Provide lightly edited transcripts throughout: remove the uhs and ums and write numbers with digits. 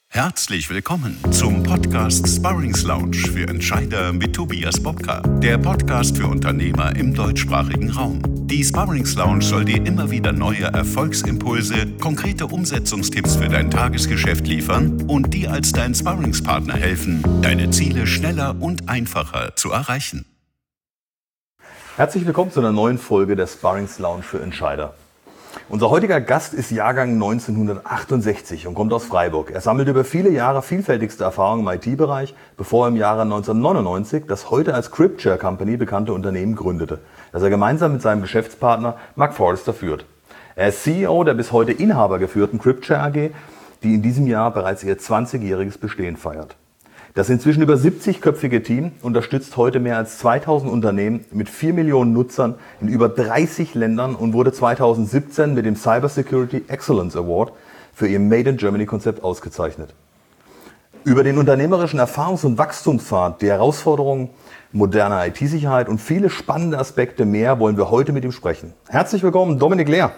Herzlich willkommen zum Podcast Sparrings Lounge für Entscheider mit Tobias Bobka, der Podcast für Unternehmer im deutschsprachigen Raum. Die Sparrings Lounge soll dir immer wieder neue Erfolgsimpulse, konkrete Umsetzungstipps für dein Tagesgeschäft liefern und dir als dein Sparringspartner helfen, deine Ziele schneller und einfacher zu erreichen. Herzlich willkommen zu einer neuen Folge der Sparrings Lounge für Entscheider. Unser heutiger Gast ist Jahrgang 1968 und kommt aus Freiburg. Er sammelt über viele Jahre vielfältigste Erfahrungen im IT-Bereich, bevor er im Jahre 1999 das heute als Cripshare Company bekannte Unternehmen gründete, das er gemeinsam mit seinem Geschäftspartner Mark Forrester führt. Er ist CEO der bis heute inhabergeführten Cripshare AG, die in diesem Jahr bereits ihr 20-jähriges Bestehen feiert. Das inzwischen über 70-köpfige Team unterstützt heute mehr als 2000 Unternehmen mit 4 Millionen Nutzern in über 30 Ländern und wurde 2017 mit dem Cybersecurity Excellence Award für ihr Made in Germany Konzept ausgezeichnet. Über den unternehmerischen Erfahrungs- und Wachstumspfad, die Herausforderungen moderner IT-Sicherheit und viele spannende Aspekte mehr wollen wir heute mit ihm sprechen. Herzlich willkommen, Dominik Lehr.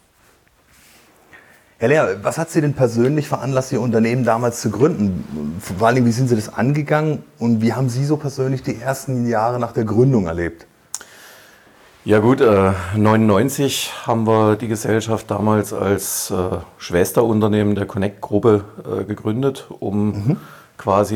Herr Lehr, was hat Sie denn persönlich veranlasst, Ihr Unternehmen damals zu gründen? Vor allem, wie sind Sie das angegangen und wie haben Sie so persönlich die ersten Jahre nach der Gründung erlebt? Ja gut, 1999 haben wir die Gesellschaft damals als Schwesterunternehmen der Connect-Gruppe gegründet, um quasi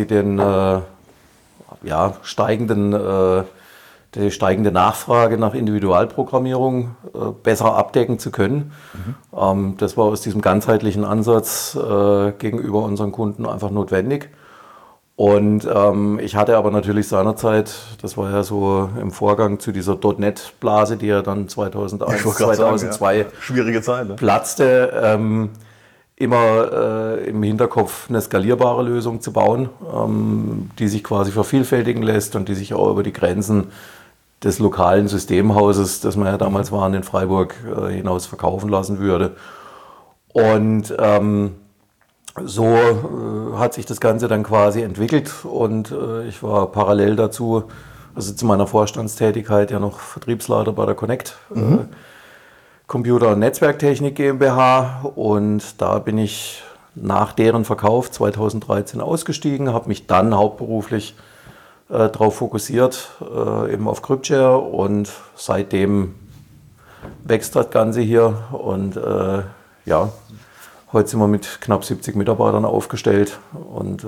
die steigende Nachfrage nach Individualprogrammierung besser abdecken zu können. Das war aus diesem ganzheitlichen Ansatz gegenüber unseren Kunden einfach notwendig. Und ich hatte aber natürlich seinerzeit, das war ja so im Vorgang zu dieser .NET-Blase, die ja dann 2001, 2002 ja. Schwierige Zeit, ne? Platzte, immer im Hinterkopf eine skalierbare Lösung zu bauen, die sich quasi vervielfältigen lässt und die sich auch über die Grenzen des lokalen Systemhauses, das wir ja damals waren in Freiburg, hinaus verkaufen lassen würde. Und so hat sich das Ganze dann quasi entwickelt und ich war parallel dazu, also zu meiner Vorstandstätigkeit, ja noch Vertriebsleiter bei der Connect Computer- und Netzwerktechnik GmbH, und da bin ich nach deren Verkauf 2013 ausgestiegen, habe mich dann hauptberuflich darauf fokussiert, eben auf Cripshare, und seitdem wächst das Ganze hier und heute sind wir mit knapp 70 Mitarbeitern aufgestellt und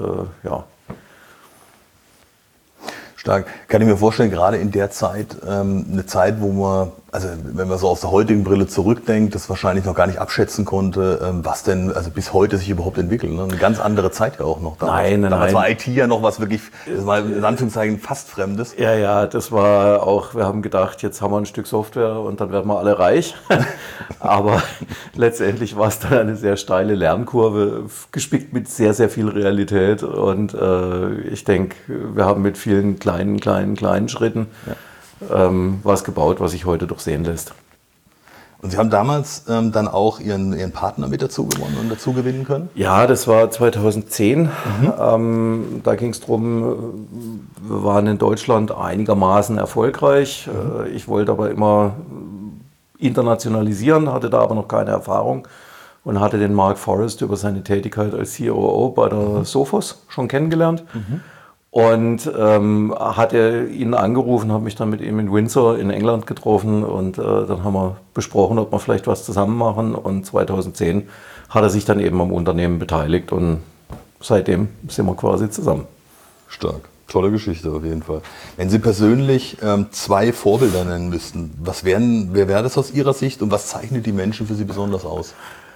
Stark. Kann ich mir vorstellen, gerade in der Zeit, eine Zeit, wo man, also wenn man so aus der heutigen Brille zurückdenkt, das wahrscheinlich noch gar nicht abschätzen konnte, was denn also bis heute sich überhaupt entwickelt. Ne? Eine ganz andere Zeit ja auch noch. Damals war IT ja noch was wirklich, das war in Anführungszeichen fast Fremdes. Ja, das war auch, wir haben gedacht, jetzt haben wir ein Stück Software und dann werden wir alle reich. Aber letztendlich war es dann eine sehr steile Lernkurve, gespickt mit sehr, sehr viel Realität. Und ich denke, wir haben mit vielen kleinen Schritten was gebaut, was sich heute doch sehen lässt. Und Sie haben damals dann auch Ihren Partner mit dazu gewonnen und dazu gewinnen können? Ja, das war 2010. Da ging es darum, wir waren in Deutschland einigermaßen erfolgreich. Ich wollte aber immer internationalisieren, hatte da aber noch keine Erfahrung und hatte den Mark Forrester über seine Tätigkeit als COO bei der Sophos schon kennengelernt. Und hatte ihn angerufen, habe mich dann mit ihm in Windsor in England getroffen und dann haben wir besprochen, ob wir vielleicht was zusammen machen, und 2010 hat er sich dann eben am Unternehmen beteiligt und seitdem sind wir quasi zusammen. Stark. Tolle Geschichte auf jeden Fall. Wenn Sie persönlich 2 Vorbilder nennen müssten, wer wäre das aus Ihrer Sicht und was zeichnet die Menschen für Sie besonders aus?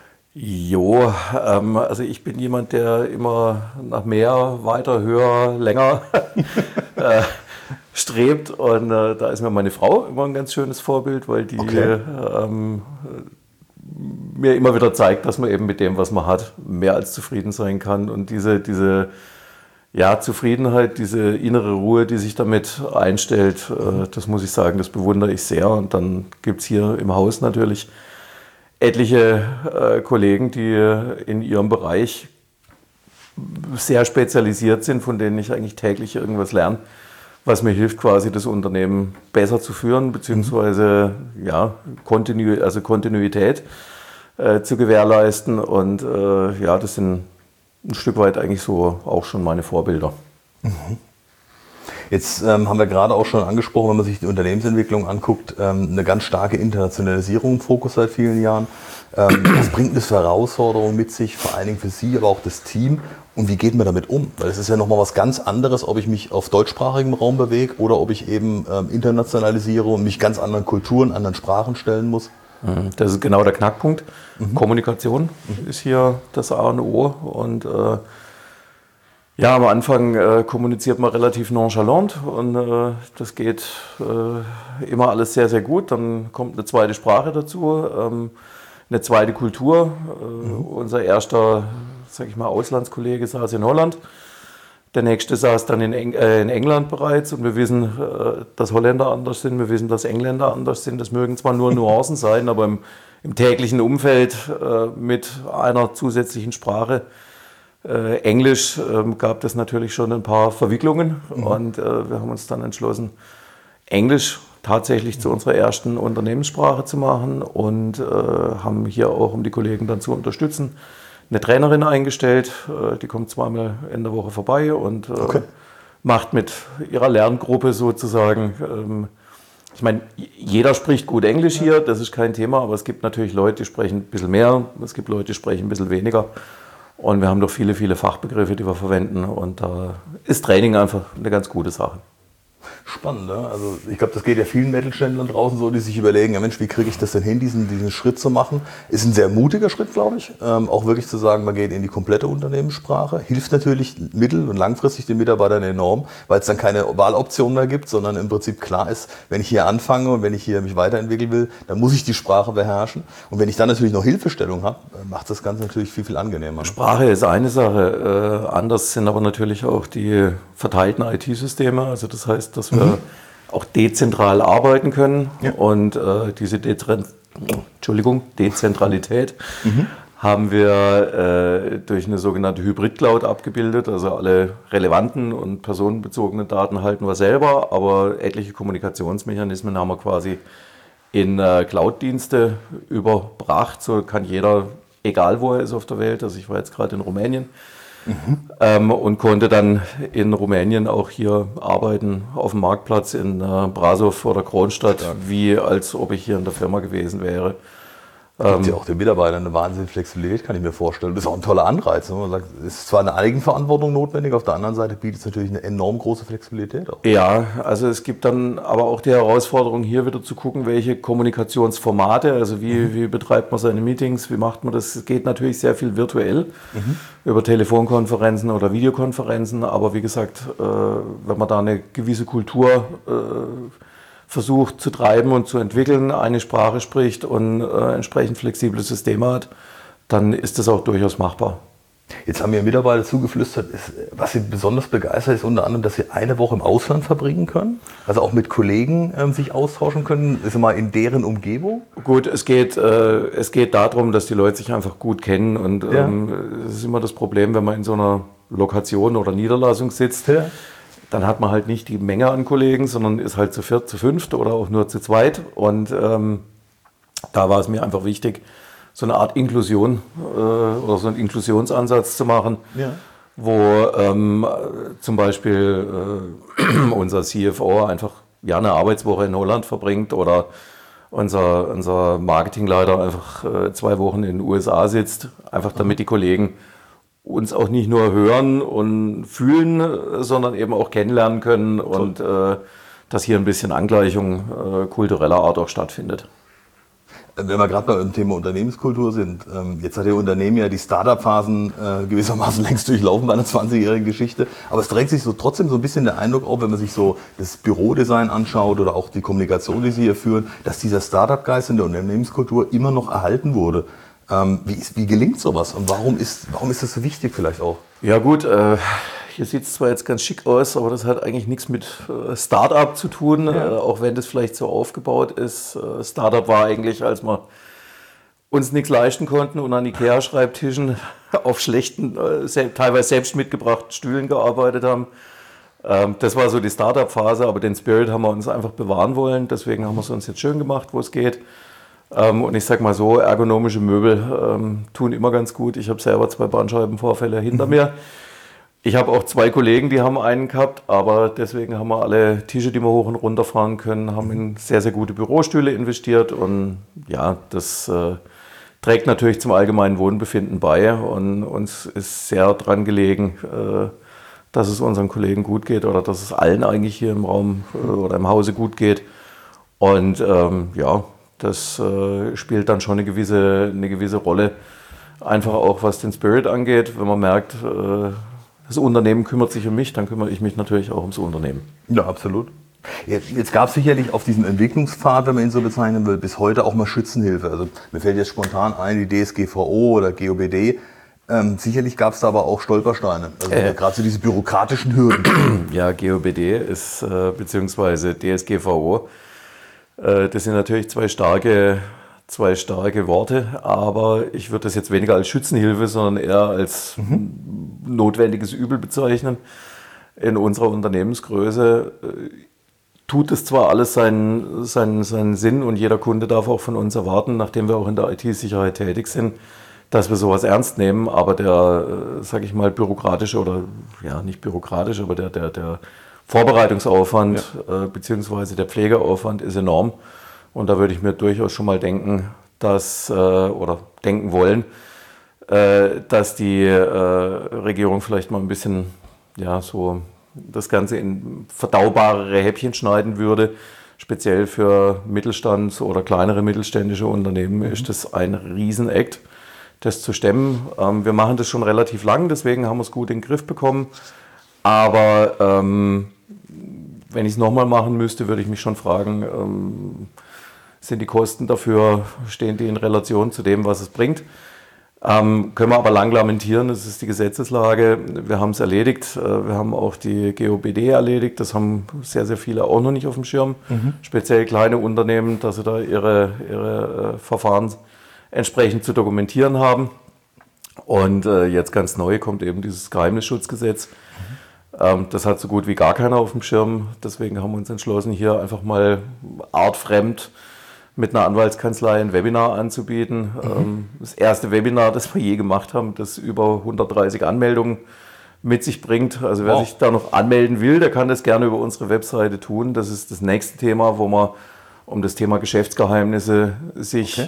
Also ich bin jemand, der immer nach mehr, weiter, höher, länger strebt, und da ist mir meine Frau immer ein ganz schönes Vorbild, weil die mir immer wieder zeigt, dass man eben mit dem, was man hat, mehr als zufrieden sein kann, und diese Zufriedenheit, diese innere Ruhe, die sich damit einstellt, das muss ich sagen, das bewundere ich sehr. Und dann gibt es hier im Haus natürlich etliche Kollegen, die in ihrem Bereich sehr spezialisiert sind, von denen ich eigentlich täglich irgendwas lerne, was mir hilft, quasi das Unternehmen besser zu führen, beziehungsweise Kontinuität zu gewährleisten. Und das sind ein Stück weit eigentlich so auch schon meine Vorbilder. Jetzt haben wir gerade auch schon angesprochen, wenn man sich die Unternehmensentwicklung anguckt, eine ganz starke Internationalisierung im Fokus seit vielen Jahren. Was bringt das für Herausforderungen mit sich, vor allen Dingen für Sie, aber auch das Team? Und wie geht man damit um? Weil es ist ja nochmal was ganz anderes, ob ich mich auf deutschsprachigem Raum bewege oder ob ich eben internationalisiere und mich ganz anderen Kulturen, anderen Sprachen stellen muss. Das ist genau der Knackpunkt. Kommunikation ist hier das A und O. Und ja, am Anfang kommuniziert man relativ nonchalant und das geht immer alles sehr, sehr gut. Dann kommt eine zweite Sprache dazu, eine zweite Kultur. Unser erster, sag ich mal, Auslandskollege saß in Holland. Der nächste saß dann in England bereits und wir wissen, dass Holländer anders sind, wir wissen, dass Engländer anders sind. Das mögen zwar nur Nuancen sein, aber im täglichen Umfeld mit einer zusätzlichen Sprache, Englisch, gab es natürlich schon ein paar Verwicklungen und wir haben uns dann entschlossen, Englisch tatsächlich zu unserer ersten Unternehmenssprache zu machen und haben hier auch, um die Kollegen dann zu unterstützen, eine Trainerin eingestellt, die kommt zweimal in der Woche vorbei und macht mit ihrer Lerngruppe sozusagen, ich meine, jeder spricht gut Englisch hier, das ist kein Thema, aber es gibt natürlich Leute, die sprechen ein bisschen mehr, es gibt Leute, die sprechen ein bisschen weniger und wir haben doch viele, viele Fachbegriffe, die wir verwenden und da ist Training einfach eine ganz gute Sache. Spannend, ne? Also ich glaube, das geht ja vielen Mittelständlern draußen so, die sich überlegen, ja Mensch, wie kriege ich das denn hin, diesen Schritt zu machen? Ist ein sehr mutiger Schritt, glaube ich. Auch wirklich zu sagen, man geht in die komplette Unternehmenssprache. Hilft natürlich mittel- und langfristig den Mitarbeitern enorm, weil es dann keine Wahloption mehr gibt, sondern im Prinzip klar ist, wenn ich hier anfange und wenn ich hier mich weiterentwickeln will, dann muss ich die Sprache beherrschen. Und wenn ich dann natürlich noch Hilfestellung habe, macht das Ganze natürlich viel, viel angenehmer. Ne? Sprache ist eine Sache, anders sind aber natürlich auch die verteilten IT-Systeme. Also das heißt, dass wir auch dezentral arbeiten können und diese Dezentralität haben wir durch eine sogenannte Hybrid-Cloud abgebildet. Also alle relevanten und personenbezogenen Daten halten wir selber, aber etliche Kommunikationsmechanismen haben wir quasi in Cloud-Dienste überbracht. So kann jeder, egal wo er ist auf der Welt, also ich war jetzt gerade in Rumänien, und konnte dann in Rumänien auch hier arbeiten, auf dem Marktplatz in Brasov oder Kronstadt, wie als ob ich hier in der Firma gewesen wäre. Gibt ja auch den Mitarbeitern eine wahnsinnige Flexibilität, kann ich mir vorstellen. Das ist auch ein toller Anreiz. Ne? Man sagt, es ist zwar eine Eigenverantwortung notwendig, auf der anderen Seite bietet es natürlich eine enorm große Flexibilität auch. Ja, also es gibt dann aber auch die Herausforderung, hier wieder zu gucken, welche Kommunikationsformate, also wie betreibt man seine Meetings, wie macht man das. Es geht natürlich sehr viel virtuell über Telefonkonferenzen oder Videokonferenzen, aber wie gesagt, wenn man da eine gewisse Kultur versucht zu treiben und zu entwickeln, eine Sprache spricht und entsprechend flexible Systeme hat, dann ist das auch durchaus machbar. Jetzt haben mir Mitarbeiter zugeflüstert, was sie besonders begeistert ist, unter anderem, dass sie eine Woche im Ausland verbringen können, also auch mit Kollegen sich austauschen können, ist mal in deren Umgebung. Gut, es geht darum, dass die Leute sich einfach gut kennen und es ist immer das Problem, wenn man in so einer Lokation oder Niederlassung sitzt, dann hat man halt nicht die Menge an Kollegen, sondern ist halt zu viert, zu fünft oder auch nur zu zweit. Und da war es mir einfach wichtig, so eine Art Inklusion oder so einen Inklusionsansatz zu machen, wo zum Beispiel unser CFO einfach eine Arbeitswoche in Holland verbringt oder unser Marketingleiter einfach 2 Wochen in den USA sitzt, einfach damit die Kollegen uns auch nicht nur hören und fühlen, sondern eben auch kennenlernen können und dass hier ein bisschen Angleichung kultureller Art auch stattfindet. Wenn wir gerade beim Thema Unternehmenskultur sind, jetzt hat Ihr Unternehmen ja die Startup-Phasen gewissermaßen längst durchlaufen bei einer 20-jährigen Geschichte, aber es drängt sich so trotzdem so ein bisschen der Eindruck auf, wenn man sich so das Bürodesign anschaut oder auch die Kommunikation, die Sie hier führen, dass dieser Startup-Geist in der Unternehmenskultur immer noch erhalten wurde. Wie gelingt sowas und warum ist das so wichtig vielleicht auch? Ja gut, hier sieht es zwar jetzt ganz schick aus, aber das hat eigentlich nichts mit Start-up zu tun, auch wenn das vielleicht so aufgebaut ist. Start-up war eigentlich, als wir uns nichts leisten konnten und an Ikea-Schreibtischen auf schlechten, teilweise selbst mitgebrachten Stühlen gearbeitet haben. Das war so die Start-up-Phase, aber den Spirit haben wir uns einfach bewahren wollen. Deswegen haben wir es uns jetzt schön gemacht, wo es geht. Und ich sage mal so, ergonomische Möbel tun immer ganz gut. Ich habe selber 2 Bandscheibenvorfälle hinter mir. Ich habe auch 2 Kollegen, die haben einen gehabt, aber deswegen haben wir alle Tische, die wir hoch und runter fahren können, haben in sehr, sehr gute Bürostühle investiert und ja, das trägt natürlich zum allgemeinen Wohnbefinden bei und uns ist sehr dran gelegen, dass es unseren Kollegen gut geht oder dass es allen eigentlich hier im Raum oder im Hause gut geht und ja, das spielt dann schon eine gewisse Rolle, einfach auch was den Spirit angeht, wenn man merkt, das Unternehmen kümmert sich um mich, dann kümmere ich mich natürlich auch ums Unternehmen. Ja, absolut. Jetzt gab es sicherlich auf diesem Entwicklungspfad, wenn man ihn so bezeichnen will, bis heute auch mal Schützenhilfe. Also mir fällt jetzt spontan ein, die DSGVO oder GOBD. Sicherlich gab es da aber auch Stolpersteine, also gerade so diese bürokratischen Hürden. Ja, GOBD ist beziehungsweise DSGVO. Das sind natürlich zwei starke Worte, aber ich würde das jetzt weniger als Schützenhilfe, sondern eher als notwendiges Übel bezeichnen. In unserer Unternehmensgröße tut es zwar alles seinen Sinn und jeder Kunde darf auch von uns erwarten, nachdem wir auch in der IT-Sicherheit tätig sind, dass wir sowas ernst nehmen, aber der, sage ich mal, bürokratische oder ja nicht bürokratisch, aber der Vorbereitungsaufwand beziehungsweise der Pflegeaufwand ist enorm und da würde ich mir durchaus schon mal denken, dass die Regierung vielleicht mal ein bisschen so das Ganze in verdaubarere Häppchen schneiden würde. Speziell für Mittelstands- oder kleinere mittelständische Unternehmen ist das ein Riesenakt, das zu stemmen. Wir machen das schon relativ lang, deswegen haben wir es gut in den Griff bekommen. Aber wenn ich es nochmal machen müsste, würde ich mich schon fragen, sind die Kosten dafür, stehen die in Relation zu dem, was es bringt? Können wir aber lang lamentieren, das ist die Gesetzeslage. Wir haben es erledigt, wir haben auch die GOBD erledigt, das haben sehr, sehr viele auch noch nicht auf dem Schirm. Speziell kleine Unternehmen, dass sie da ihre Verfahren entsprechend zu dokumentieren haben. Und jetzt ganz neu kommt eben dieses Geheimnisschutzgesetz. Das hat so gut wie gar keiner auf dem Schirm, deswegen haben wir uns entschlossen, hier einfach mal artfremd mit einer Anwaltskanzlei ein Webinar anzubieten. Das erste Webinar, das wir je gemacht haben, das über 130 Anmeldungen mit sich bringt. Also wer sich da noch anmelden will, der kann das gerne über unsere Webseite tun. Das ist das nächste Thema, wo man um das Thema Geschäftsgeheimnisse sich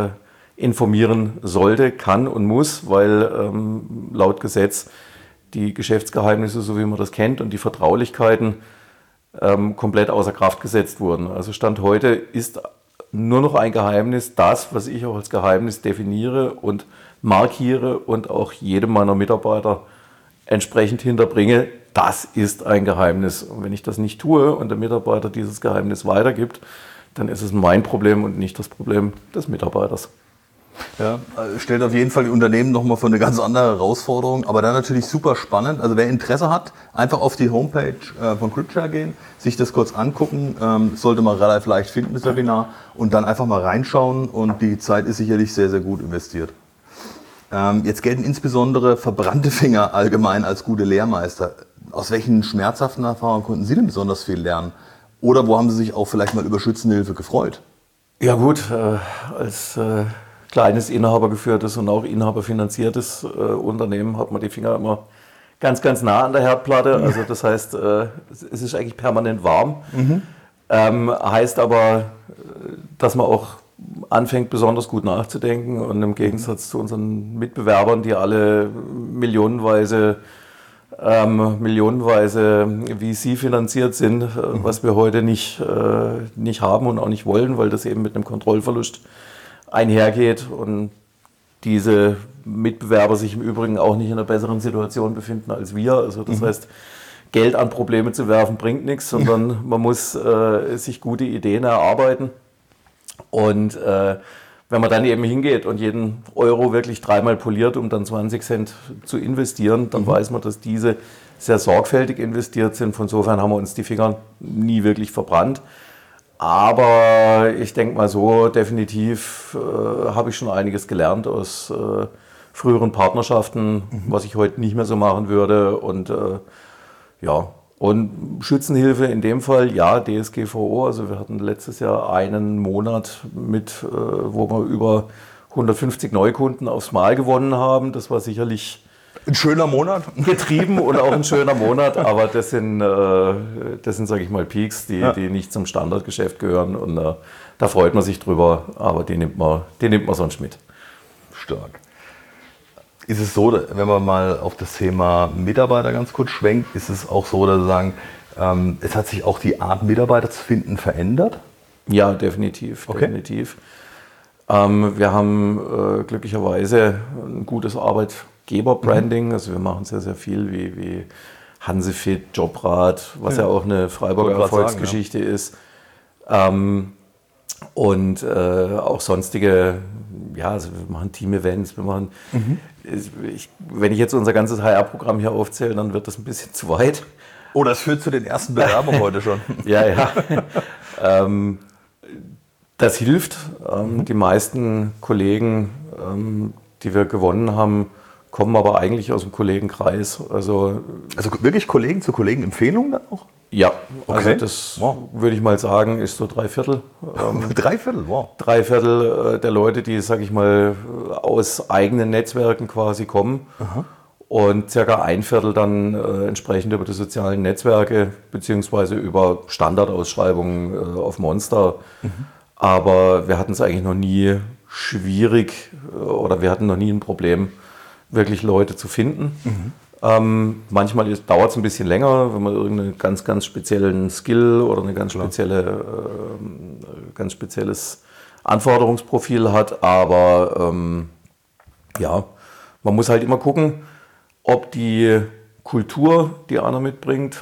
informieren sollte, kann und muss, weil laut Gesetz die Geschäftsgeheimnisse, so wie man das kennt, und die Vertraulichkeiten komplett außer Kraft gesetzt wurden. Also Stand heute ist nur noch ein Geheimnis, das, was ich auch als Geheimnis definiere und markiere und auch jedem meiner Mitarbeiter entsprechend hinterbringe, das ist ein Geheimnis. Und wenn ich das nicht tue und der Mitarbeiter dieses Geheimnis weitergibt, dann ist es mein Problem und nicht das Problem des Mitarbeiters. Ja, stellt auf jeden Fall die Unternehmen nochmal vor eine ganz andere Herausforderung, aber dann natürlich super spannend. Also wer Interesse hat, einfach auf die Homepage von CryptShare gehen, sich das kurz angucken, sollte man relativ leicht finden, das Webinar, und dann einfach mal reinschauen und die Zeit ist sicherlich sehr, sehr gut investiert. Jetzt gelten insbesondere verbrannte Finger allgemein als gute Lehrmeister. Aus welchen schmerzhaften Erfahrungen konnten Sie denn besonders viel lernen? Oder wo haben Sie sich auch vielleicht mal über Schützenhilfe gefreut? Ja gut, als kleines inhabergeführtes und auch inhaberfinanziertes Unternehmen hat man die Finger immer ganz, ganz nah an der Herdplatte. Also das heißt, es ist eigentlich permanent warm. Heißt aber, dass man auch anfängt, besonders gut nachzudenken und im Gegensatz zu unseren Mitbewerbern, die alle millionenweise VC finanziert sind, was wir heute nicht haben und auch nicht wollen, weil das eben mit einem Kontrollverlust einhergeht und diese Mitbewerber sich im Übrigen auch nicht in einer besseren Situation befinden als wir. Also das heißt, Geld an Probleme zu werfen bringt nichts, sondern man muss sich gute Ideen erarbeiten. Und wenn man dann eben hingeht und jeden Euro wirklich dreimal poliert, um dann 20 Cent zu investieren, dann weiß man, dass diese sehr sorgfältig investiert sind. Von insofern haben wir uns die Finger nie wirklich verbrannt. Aber ich denke mal so, definitiv habe ich schon einiges gelernt aus früheren Partnerschaften, was ich heute nicht mehr so machen würde. Und Und Schützenhilfe in dem Fall, ja, DSGVO. Also wir hatten letztes Jahr einen Monat wo wir über 150 Neukunden aufs Mal gewonnen haben. Das war sicherlich ein schöner Monat. Getrieben und auch ein schöner Monat, aber das sind sage ich mal, Peaks, die nicht zum Standardgeschäft gehören. Und da freut man sich drüber, aber die nimmt man sonst mit. Stark. Ist es so, wenn man mal auf das Thema Mitarbeiter ganz kurz schwenkt, ist es auch so, dass Sie sagen, es hat sich auch die Art, Mitarbeiter zu finden, verändert? Ja, definitiv. Okay. Definitiv. Wir haben glücklicherweise ein gutes Arbeitgeber-Branding. Also wir machen sehr, sehr viel wie Hansefit, Jobrat, was ja auch eine Freiburger Erfolgsgeschichte ist. Und auch sonstige, also wir machen Team-Events, wenn ich jetzt unser ganzes HR-Programm hier aufzähle, dann wird das ein bisschen zu weit. Oh, das führt zu den ersten Bewerbungen heute schon. Ja. Das hilft. Die meisten Kollegen, die wir gewonnen haben, kommen aber eigentlich aus dem Kollegenkreis. Also wirklich Kollegen zu Kollegen Empfehlungen dann auch? Ja, okay. Also das würde ich mal sagen, ist so 3/4. 3/4, wow. 3/4 der Leute, die, sage ich mal, aus eigenen Netzwerken quasi kommen. Aha. Und circa 1/4 dann entsprechend über die sozialen Netzwerke beziehungsweise über Standardausschreibungen auf Monster. Aber wir hatten es eigentlich noch nie schwierig oder wir hatten noch nie ein Problem, wirklich Leute zu finden. Manchmal dauert es ein bisschen länger, wenn man irgendeinen ganz, ganz speziellen Skill oder ein ganz spezielles Anforderungsprofil hat. Aber man muss halt immer gucken, ob die Kultur, die einer mitbringt,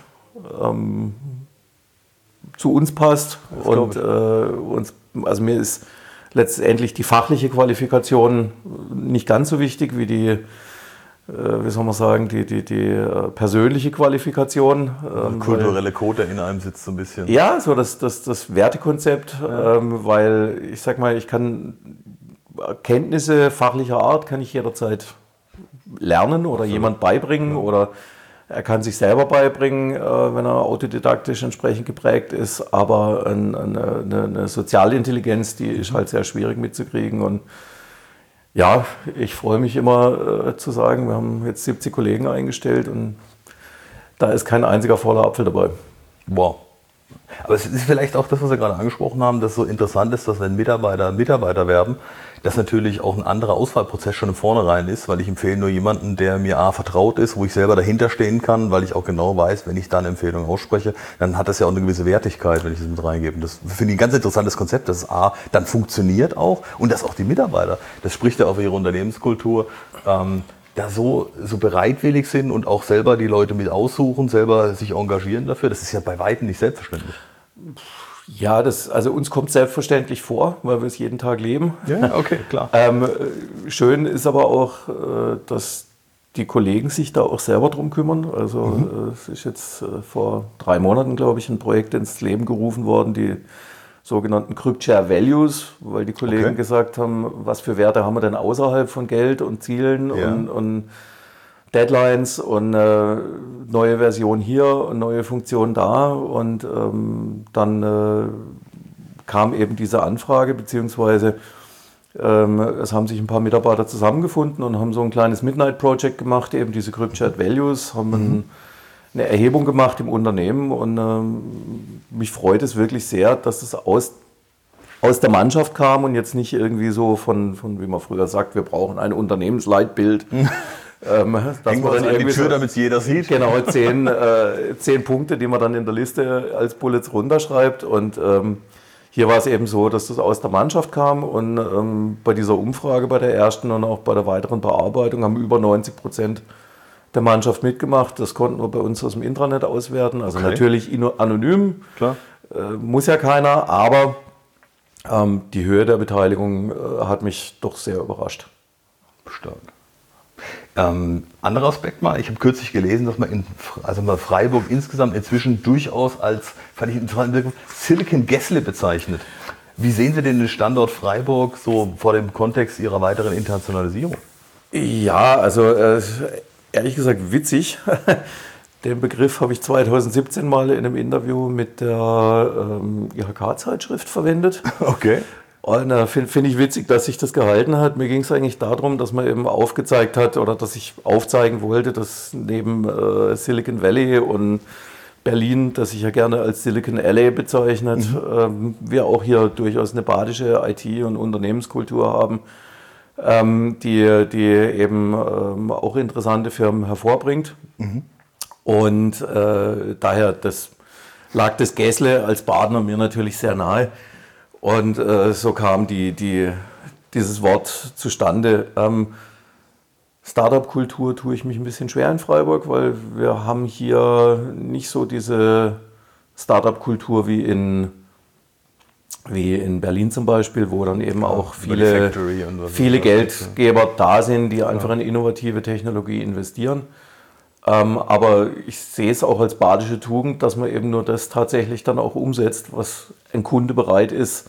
zu uns passt. Und also mir ist letztendlich die fachliche Qualifikation nicht ganz so wichtig wie die persönliche Qualifikation. Kulturelle Code, der in einem sitzt so ein bisschen. Ja, so das Wertekonzept, weil ich sag mal, ich kann Kenntnisse fachlicher Art kann ich jederzeit lernen oder jemand beibringen oder er kann sich selber beibringen, wenn er autodidaktisch entsprechend geprägt ist, aber eine Sozialintelligenz, die ist halt sehr schwierig mitzukriegen. Und ja, ich freue mich immer zu sagen, wir haben jetzt 70 Kollegen eingestellt und da ist kein einziger fauler Apfel dabei. Wow. Aber es ist vielleicht auch das, was Sie gerade angesprochen haben, dass so interessant ist, dass wenn Mitarbeiter werben, dass natürlich auch ein anderer Auswahlprozess schon im Vornherein ist, weil ich empfehle nur jemanden, der mir vertraut ist, wo ich selber dahinter stehen kann, weil ich auch genau weiß, wenn ich da eine Empfehlung ausspreche, dann hat das ja auch eine gewisse Wertigkeit, wenn ich das mit reingebe. Das finde ich ein ganz interessantes Konzept, dass es dann funktioniert auch und dass auch die Mitarbeiter, das spricht ja auch für ihre Unternehmenskultur, da so bereitwillig sind und auch selber die Leute mit aussuchen, selber sich engagieren dafür. Das ist ja bei weitem nicht selbstverständlich. Ja, also uns kommt selbstverständlich vor, weil wir es jeden Tag leben. Ja, okay, klar. Schön ist aber auch, dass die Kollegen sich da auch selber drum kümmern. Also es ist jetzt vor 3 Monaten, glaube ich, ein Projekt ins Leben gerufen worden, die sogenannten CryptShare Values, weil die Kollegen gesagt haben, was für Werte haben wir denn außerhalb von Geld und Zielen und Deadlines und neue Version hier und neue Funktion da. Und dann kam eben diese Anfrage, beziehungsweise es haben sich ein paar Mitarbeiter zusammengefunden und haben so ein kleines Midnight Project gemacht, eben diese CryptShare Values, haben eine Erhebung gemacht im Unternehmen und mich freut es wirklich sehr, dass es aus der Mannschaft kam und jetzt nicht irgendwie so von wie man früher sagt, wir brauchen ein Unternehmensleitbild. Hängen wir uns an die Tür, damit es jeder sieht. Genau, 10 Punkte, die man dann in der Liste als Bullets runterschreibt und hier war es eben so, dass das aus der Mannschaft kam und bei dieser Umfrage, bei der ersten und auch bei der weiteren Bearbeitung haben über 90% der Mannschaft mitgemacht. Das konnten wir bei uns aus dem Intranet auswerten. Also natürlich anonym, klar. Muss ja keiner, aber die Höhe der Beteiligung hat mich doch sehr überrascht. Stark. Anderer Aspekt mal, ich habe kürzlich gelesen, dass man Freiburg insgesamt inzwischen durchaus als, fand ich interessant, Silicon Gässle bezeichnet. Wie sehen Sie denn den Standort Freiburg so vor dem Kontext Ihrer weiteren Internationalisierung? Ja, also ehrlich gesagt witzig, Den Begriff habe ich 2017 mal in einem Interview mit der IHK-Zeitschrift verwendet. Okay. Und finde ich witzig, dass sich das gehalten hat. Mir ging es eigentlich darum, dass man eben aufgezeigt hat oder dass ich aufzeigen wollte, dass neben Silicon Valley und Berlin, das sich ja gerne als Silicon Alley bezeichnet, wir auch hier durchaus eine badische IT- und Unternehmenskultur haben, die eben auch interessante Firmen hervorbringt. Und daher lag das Gässle als Badener mir natürlich sehr nahe. Und so kam dieses Wort zustande. Startup-Kultur tue ich mich ein bisschen schwer in Freiburg, weil wir haben hier nicht so diese Startup-Kultur wie in Berlin zum Beispiel, wo dann eben auch viele Geldgeber da sind, die einfach in innovative Technologie investieren. Aber ich sehe es auch als badische Tugend, dass man eben nur das tatsächlich dann auch umsetzt, was ein Kunde bereit ist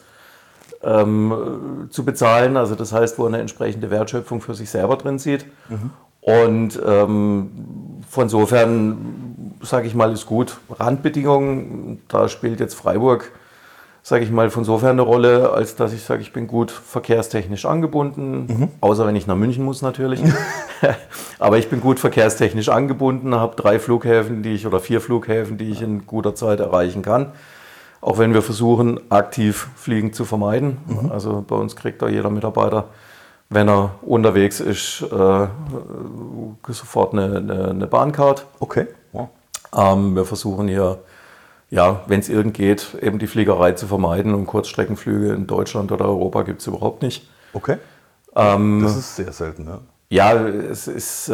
zu bezahlen. Also das heißt, wo er eine entsprechende Wertschöpfung für sich selber drin sieht. Und von insofern, sage ich mal, ist gut. Randbedingungen, da spielt jetzt Freiburg, sage ich mal, von insofern eine Rolle, als dass ich sage, ich bin gut verkehrstechnisch angebunden, außer wenn ich nach München muss natürlich. Aber ich bin gut verkehrstechnisch angebunden, habe 4 Flughäfen, die ich in guter Zeit erreichen kann. Auch wenn wir versuchen, aktiv Fliegen zu vermeiden. Also bei uns kriegt da jeder Mitarbeiter, wenn er unterwegs ist, sofort eine Bahncard. Okay. Wow. Wir versuchen hier, ja, wenn es irgend geht, eben die Fliegerei zu vermeiden. Und Kurzstreckenflüge in Deutschland oder Europa gibt es überhaupt nicht. Okay. Das ist sehr selten, ne? Ja, es ist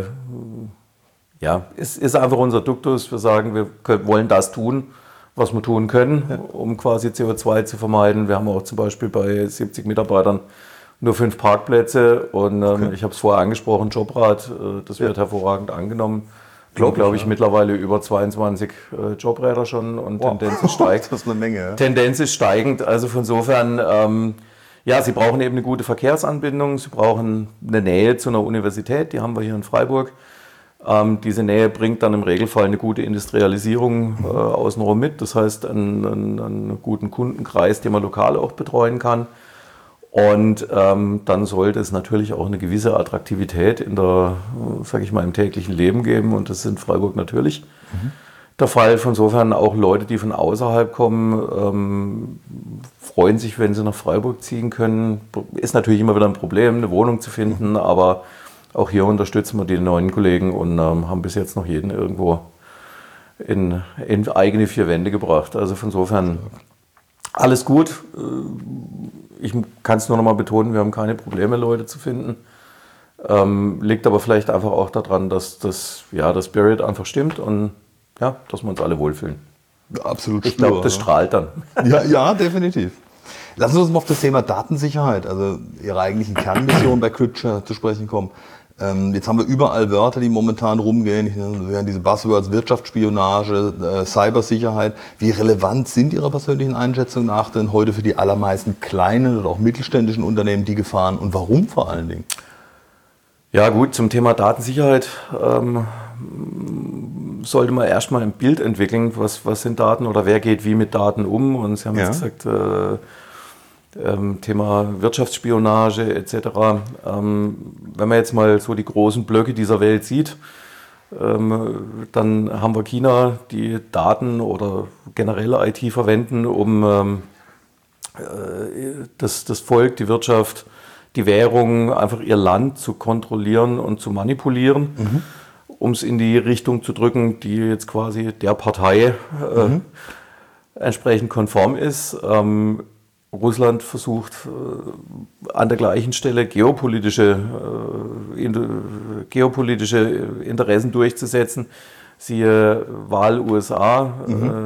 einfach unser Duktus. Wir sagen, wir wollen das tun, was wir tun können, um quasi CO2 zu vermeiden. Wir haben auch zum Beispiel bei 70 Mitarbeitern nur 5 Parkplätze und ich habe es vorher angesprochen, Jobrad, das wird hervorragend angenommen. Glaube ich, mittlerweile über 22 Jobräder schon und Tendenz ist steigend. Das ist eine Menge. Ja? Tendenz ist steigend, also von insofern, Sie brauchen eben eine gute Verkehrsanbindung, Sie brauchen eine Nähe zu einer Universität, die haben wir hier in Freiburg. Diese Nähe bringt dann im Regelfall eine gute Industrialisierung außenrum mit, das heißt einen guten Kundenkreis, den man lokal auch betreuen kann. Und dann sollte es natürlich auch eine gewisse Attraktivität im täglichen Leben geben. Und das ist in Freiburg natürlich der Fall. Von insofern auch Leute, die von außerhalb kommen, freuen sich, wenn sie nach Freiburg ziehen können. Ist natürlich immer wieder ein Problem, eine Wohnung zu finden, aber auch hier unterstützen wir die neuen Kollegen und haben bis jetzt noch jeden irgendwo in eigene 4 Wände gebracht. Also von insofern alles gut. Ich kann es nur noch mal betonen, wir haben keine Probleme, Leute zu finden. Liegt aber vielleicht einfach auch daran, dass der Spirit einfach stimmt und ja, dass wir uns alle wohlfühlen. Absolut. Ich glaube, das strahlt dann. Ja, definitiv. Lassen Sie uns mal auf das Thema Datensicherheit, also Ihre eigentlichen Kernmission bei Crypture zu sprechen kommen. Jetzt haben wir überall Wörter, die momentan rumgehen. Wir haben diese Buzzwords Wirtschaftsspionage, Cybersicherheit. Wie relevant sind Ihrer persönlichen Einschätzung nach denn heute für die allermeisten kleinen oder auch mittelständischen Unternehmen die Gefahren und warum vor allen Dingen? Ja gut, zum Thema Datensicherheit sollte man erstmal ein Bild entwickeln, was sind Daten oder wer geht wie mit Daten um. Und Sie haben jetzt gesagt, Thema Wirtschaftsspionage etc. Wenn man jetzt mal so die großen Blöcke dieser Welt sieht, dann haben wir China, die Daten oder generelle IT verwenden, um das Volk, die Wirtschaft, die Währung, einfach ihr Land zu kontrollieren und zu manipulieren, um es in die Richtung zu drücken, die jetzt quasi der Partei entsprechend konform ist. Russland versucht an der gleichen Stelle geopolitische Interessen durchzusetzen. Siehe Wahl USA.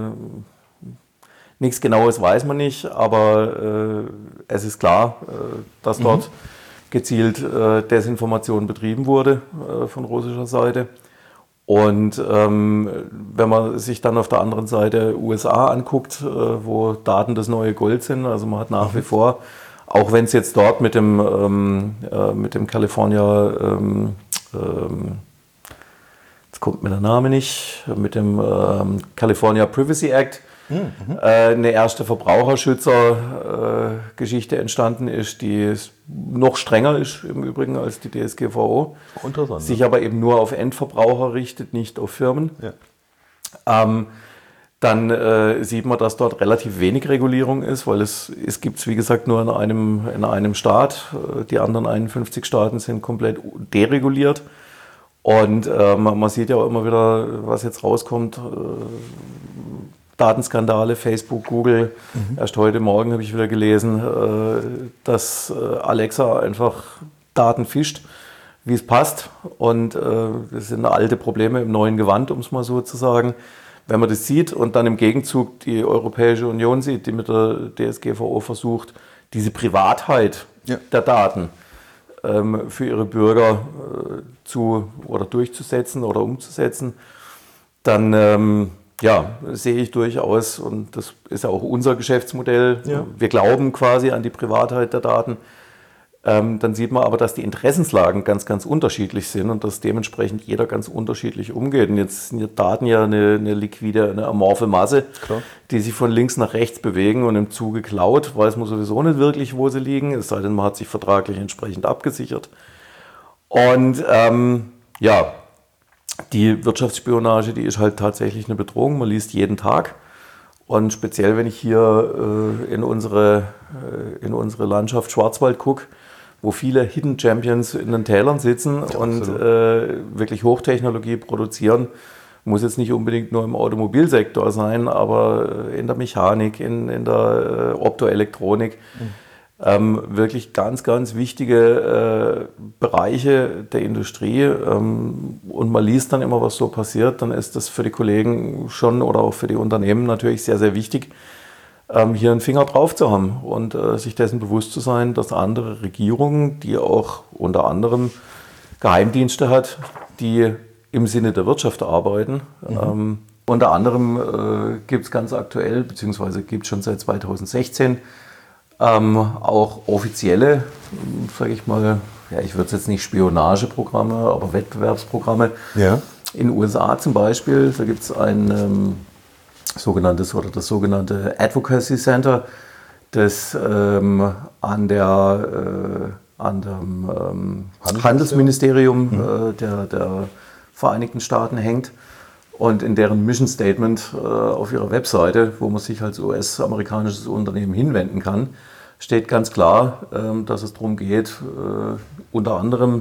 Nichts Genaues weiß man nicht, aber es ist klar, dass dort gezielt Desinformation betrieben wurde von russischer Seite. Und wenn man sich dann auf der anderen Seite USA anguckt, wo Daten das neue Gold sind, also man hat nach wie vor, auch wenn es jetzt dort mit dem California, jetzt jetzt kommt mir der Name nicht, mit dem California Privacy Act, eine erste Verbraucherschützer-Geschichte entstanden ist, die noch strenger ist im Übrigen als die DSGVO, Interessant, sich aber eben nur auf Endverbraucher richtet, nicht auf Firmen. Ja. Dann sieht man, dass dort relativ wenig Regulierung ist, weil es gibt es, wie gesagt, nur in einem Staat. Die anderen 51 Staaten sind komplett dereguliert. Und man sieht ja auch immer wieder, was jetzt rauskommt, Datenskandale, Facebook, Google. Erst heute Morgen habe ich wieder gelesen, dass Alexa einfach Daten fischt, wie es passt. Und das sind alte Probleme im neuen Gewand, um es mal so zu sagen. Wenn man das sieht und dann im Gegenzug die Europäische Union sieht, die mit der DSGVO versucht, diese Privatheit der Daten für ihre Bürger durchzusetzen oder umzusetzen, dann sehe ich durchaus, und das ist auch unser Geschäftsmodell, wir glauben quasi an die Privatheit der Daten, dann sieht man aber, dass die Interessenslagen ganz, ganz unterschiedlich sind und dass dementsprechend jeder ganz unterschiedlich umgeht. Und jetzt sind die Daten ja eine liquide, eine amorphe Masse, die sich von links nach rechts bewegen, und im Zuge Cloud weiß man sowieso nicht wirklich, wo sie liegen, es sei denn, man hat sich vertraglich entsprechend abgesichert. Und die Wirtschaftsspionage, die ist halt tatsächlich eine Bedrohung, man liest jeden Tag. Und speziell, wenn ich hier in unsere Landschaft Schwarzwald gucke, wo viele Hidden Champions in den Tälern sitzen und wirklich Hochtechnologie produzieren, muss jetzt nicht unbedingt nur im Automobilsektor sein, aber in der Mechanik, in der Optoelektronik. Wirklich ganz, ganz wichtige Bereiche der Industrie, und man liest dann immer, was so passiert, dann ist das für die Kollegen schon oder auch für die Unternehmen natürlich sehr, sehr wichtig, hier einen Finger drauf zu haben und sich dessen bewusst zu sein, dass andere Regierungen, die auch unter anderem Geheimdienste hat, die im Sinne der Wirtschaft arbeiten. Unter anderem gibt es ganz aktuell, beziehungsweise gibt es schon seit 2016, auch offizielle, sage ich mal, ich würde es jetzt nicht Spionageprogramme, aber Wettbewerbsprogramme. Ja. In den USA zum Beispiel, da gibt es das sogenannte Advocacy Center, das an dem Handelsministerium der Vereinigten Staaten hängt. Und in deren Mission Statement auf ihrer Webseite, wo man sich als US-amerikanisches Unternehmen hinwenden kann, steht ganz klar, dass es darum geht, unter anderem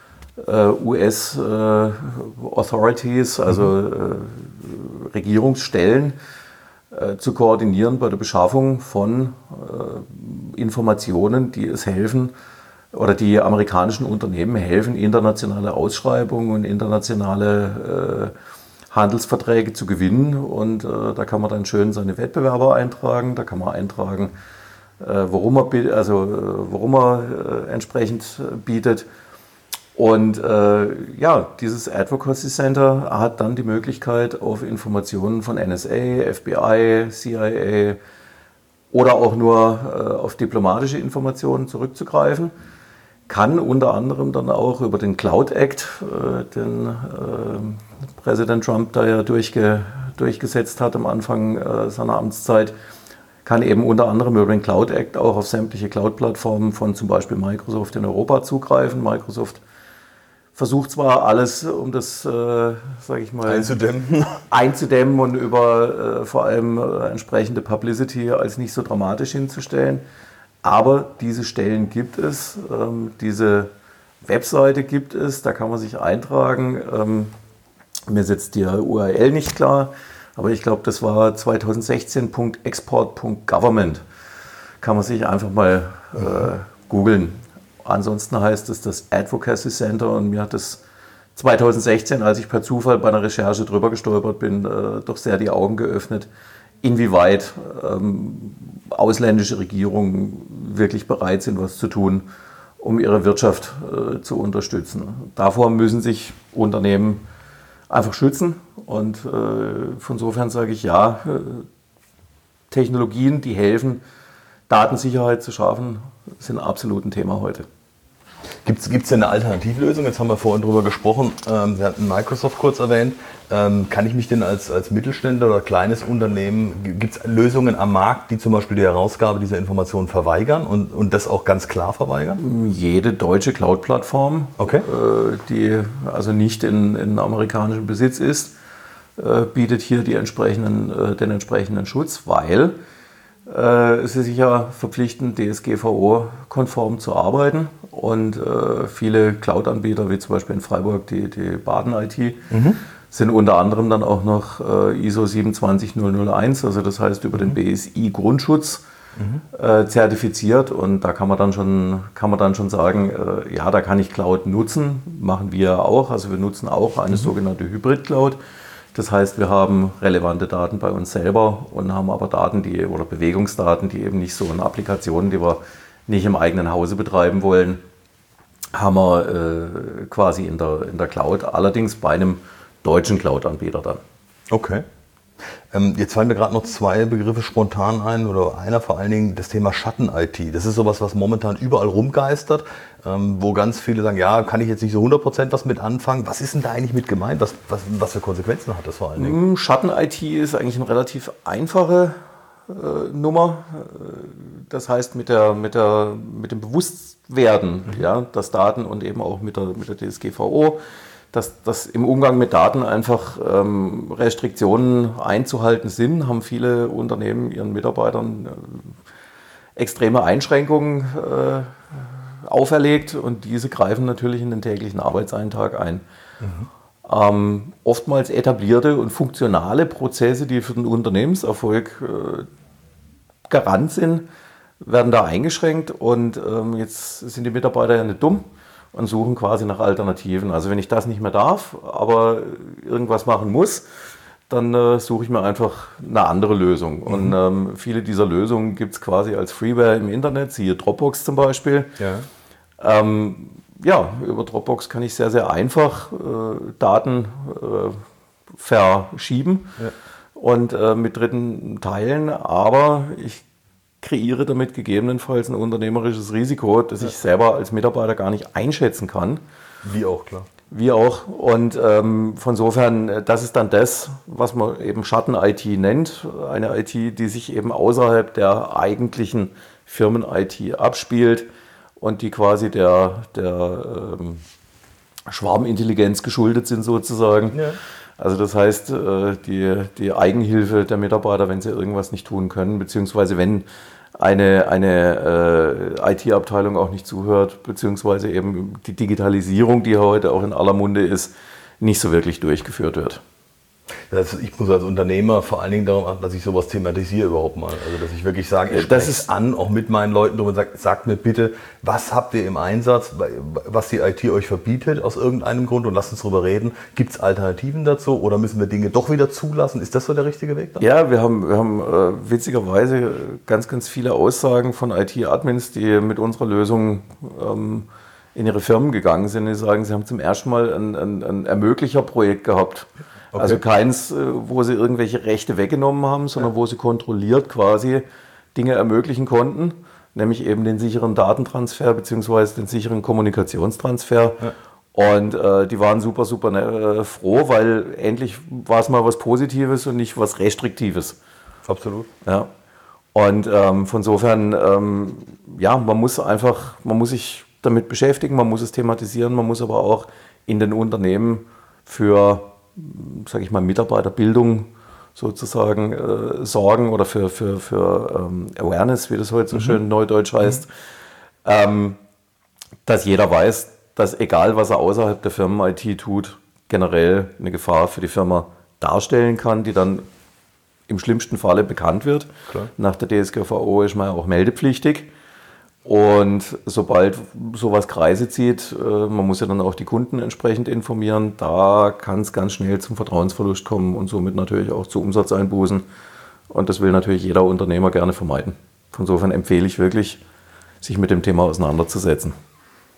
US Authorities, also Regierungsstellen, zu koordinieren bei der Beschaffung von Informationen, die es helfen oder die amerikanischen Unternehmen helfen, internationale Ausschreibungen und internationale Handelsverträge zu gewinnen, und da kann man dann schön seine Wettbewerber eintragen, da kann man eintragen, worum er entsprechend bietet. Und dieses Advocacy Center hat dann die Möglichkeit, auf Informationen von NSA, FBI, CIA oder auch nur auf diplomatische Informationen zurückzugreifen. Kann unter anderem dann auch über den Cloud Act, den Präsident Trump da ja durchgesetzt hat am Anfang seiner Amtszeit, kann eben unter anderem über den Cloud Act auch auf sämtliche Cloud-Plattformen von zum Beispiel Microsoft in Europa zugreifen. Microsoft versucht zwar alles, um das, sage ich mal, einzudämmen und über vor allem entsprechende Publicity als nicht so dramatisch hinzustellen. Aber diese Stellen gibt es, diese Webseite gibt es, da kann man sich eintragen. Mir ist jetzt die URL nicht klar, aber ich glaube, das war 2016.export.government. Kann man sich einfach mal googeln. Ansonsten heißt es das Advocacy Center, und mir hat das 2016, als ich per Zufall bei einer Recherche drüber gestolpert bin, doch sehr die Augen geöffnet, inwieweit ausländische Regierungen wirklich bereit sind, was zu tun, um ihre Wirtschaft zu unterstützen. Davor müssen sich Unternehmen einfach schützen, und von insofern sage ich ja, Technologien, die helfen, Datensicherheit zu schaffen, sind absolut ein Thema heute. Gibt es denn eine Alternativlösung? Jetzt haben wir vorhin drüber gesprochen. Sie hatten Microsoft kurz erwähnt. Kann ich mich denn als Mittelständler oder kleines Unternehmen, gibt es Lösungen am Markt, die zum Beispiel die Herausgabe dieser Informationen verweigern und das auch ganz klar verweigern? Jede deutsche Cloud-Plattform, okay, die also nicht in amerikanischem Besitz ist, bietet hier den entsprechenden Schutz, weil es ist ja verpflichtend, DSGVO-konform zu arbeiten und viele Cloud-Anbieter, wie zum Beispiel in Freiburg die Baden-IT, sind unter anderem dann auch noch ISO 27001, also das heißt über den BSI-Grundschutz zertifiziert, und da kann man dann schon sagen, ja, da kann ich Cloud nutzen, machen wir auch, also wir nutzen auch eine sogenannte Hybrid-Cloud. Das heißt, wir haben relevante Daten bei uns selber und haben aber Daten, oder Bewegungsdaten, die eben nicht so in Applikationen, die wir nicht im eigenen Hause betreiben wollen, haben wir quasi in der Cloud, allerdings bei einem deutschen Cloud-Anbieter dann. Okay. Jetzt fallen mir gerade noch zwei Begriffe spontan ein, oder einer vor allen Dingen, das Thema Schatten-IT. Das ist sowas, was momentan überall rumgeistert, wo ganz viele sagen, ja, kann ich jetzt nicht so 100% was mit anfangen. Was ist denn da eigentlich mit gemeint? Was für Konsequenzen hat das vor allen Dingen? Schatten-IT ist eigentlich eine relativ einfache Nummer. Das heißt, mit dem Bewusstwerden, ja, dass Daten und eben auch mit der DSGVO, dass im Umgang mit Daten einfach Restriktionen einzuhalten sind, haben viele Unternehmen ihren Mitarbeitern extreme Einschränkungen auferlegt, und diese greifen natürlich in den täglichen Arbeitsalltag ein. Oftmals etablierte und funktionale Prozesse, die für den Unternehmenserfolg Garant sind, werden da eingeschränkt, und jetzt sind die Mitarbeiter ja nicht dumm und suchen quasi nach Alternativen. Also wenn ich das nicht mehr darf, aber irgendwas machen muss, dann suche ich mir einfach eine andere Lösung. Und viele dieser Lösungen gibt es quasi als Freeware im Internet, siehe Dropbox zum Beispiel. Ja. Über Dropbox kann ich sehr, sehr einfach Daten verschieben und mit Dritten teilen, aber ich kreiere damit gegebenenfalls ein unternehmerisches Risiko, das ich selber als Mitarbeiter gar nicht einschätzen kann. Wie auch, klar. Wie auch. Und von insofern, das ist dann das, was man eben Schatten-IT nennt. Eine IT, die sich eben außerhalb der eigentlichen Firmen-IT abspielt und die quasi der Schwarmintelligenz geschuldet sind sozusagen. Ja. Also das heißt, die Eigenhilfe der Mitarbeiter, wenn sie irgendwas nicht tun können, beziehungsweise wenn eine IT-Abteilung auch nicht zuhört, beziehungsweise eben die Digitalisierung, die heute auch in aller Munde ist, nicht so wirklich durchgeführt wird. Ich muss als Unternehmer vor allen Dingen darum achten, dass ich sowas thematisiere überhaupt mal. Also dass ich wirklich sage, ich spreche es an, auch mit meinen Leuten drüber, und sagt mir bitte, was habt ihr im Einsatz, was die IT euch verbietet aus irgendeinem Grund, und lasst uns drüber reden. Gibt es Alternativen dazu oder müssen wir Dinge doch wieder zulassen? Ist das so der richtige Weg dann? Ja, wir haben witzigerweise ganz, ganz viele Aussagen von IT-Admins, die mit unserer Lösung in ihre Firmen gegangen sind, die sagen, sie haben zum ersten Mal ein Ermöglicher-Projekt gehabt. Okay. Also keins, wo sie irgendwelche Rechte weggenommen haben, sondern wo sie kontrolliert quasi Dinge ermöglichen konnten, nämlich eben den sicheren Datentransfer bzw. den sicheren Kommunikationstransfer. Ja. Und die waren super, super froh, weil endlich war es mal was Positives und nicht was Restriktives. Absolut. Ja. Und von insofern, man muss sich damit beschäftigen, man muss es thematisieren, man muss aber auch in den Unternehmen für, sage ich mal, Mitarbeiterbildung sozusagen sorgen oder für Awareness, wie das heute so schön neudeutsch heißt, dass jeder weiß, dass egal was er außerhalb der Firmen-IT tut, generell eine Gefahr für die Firma darstellen kann, die dann im schlimmsten Falle bekannt wird. Klar. Nach der DSGVO ist man ja auch meldepflichtig. Und sobald sowas Kreise zieht, man muss ja dann auch die Kunden entsprechend informieren, da kann es ganz schnell zum Vertrauensverlust kommen und somit natürlich auch zu Umsatzeinbußen. Und das will natürlich jeder Unternehmer gerne vermeiden. Insofern empfehle ich wirklich, sich mit dem Thema auseinanderzusetzen.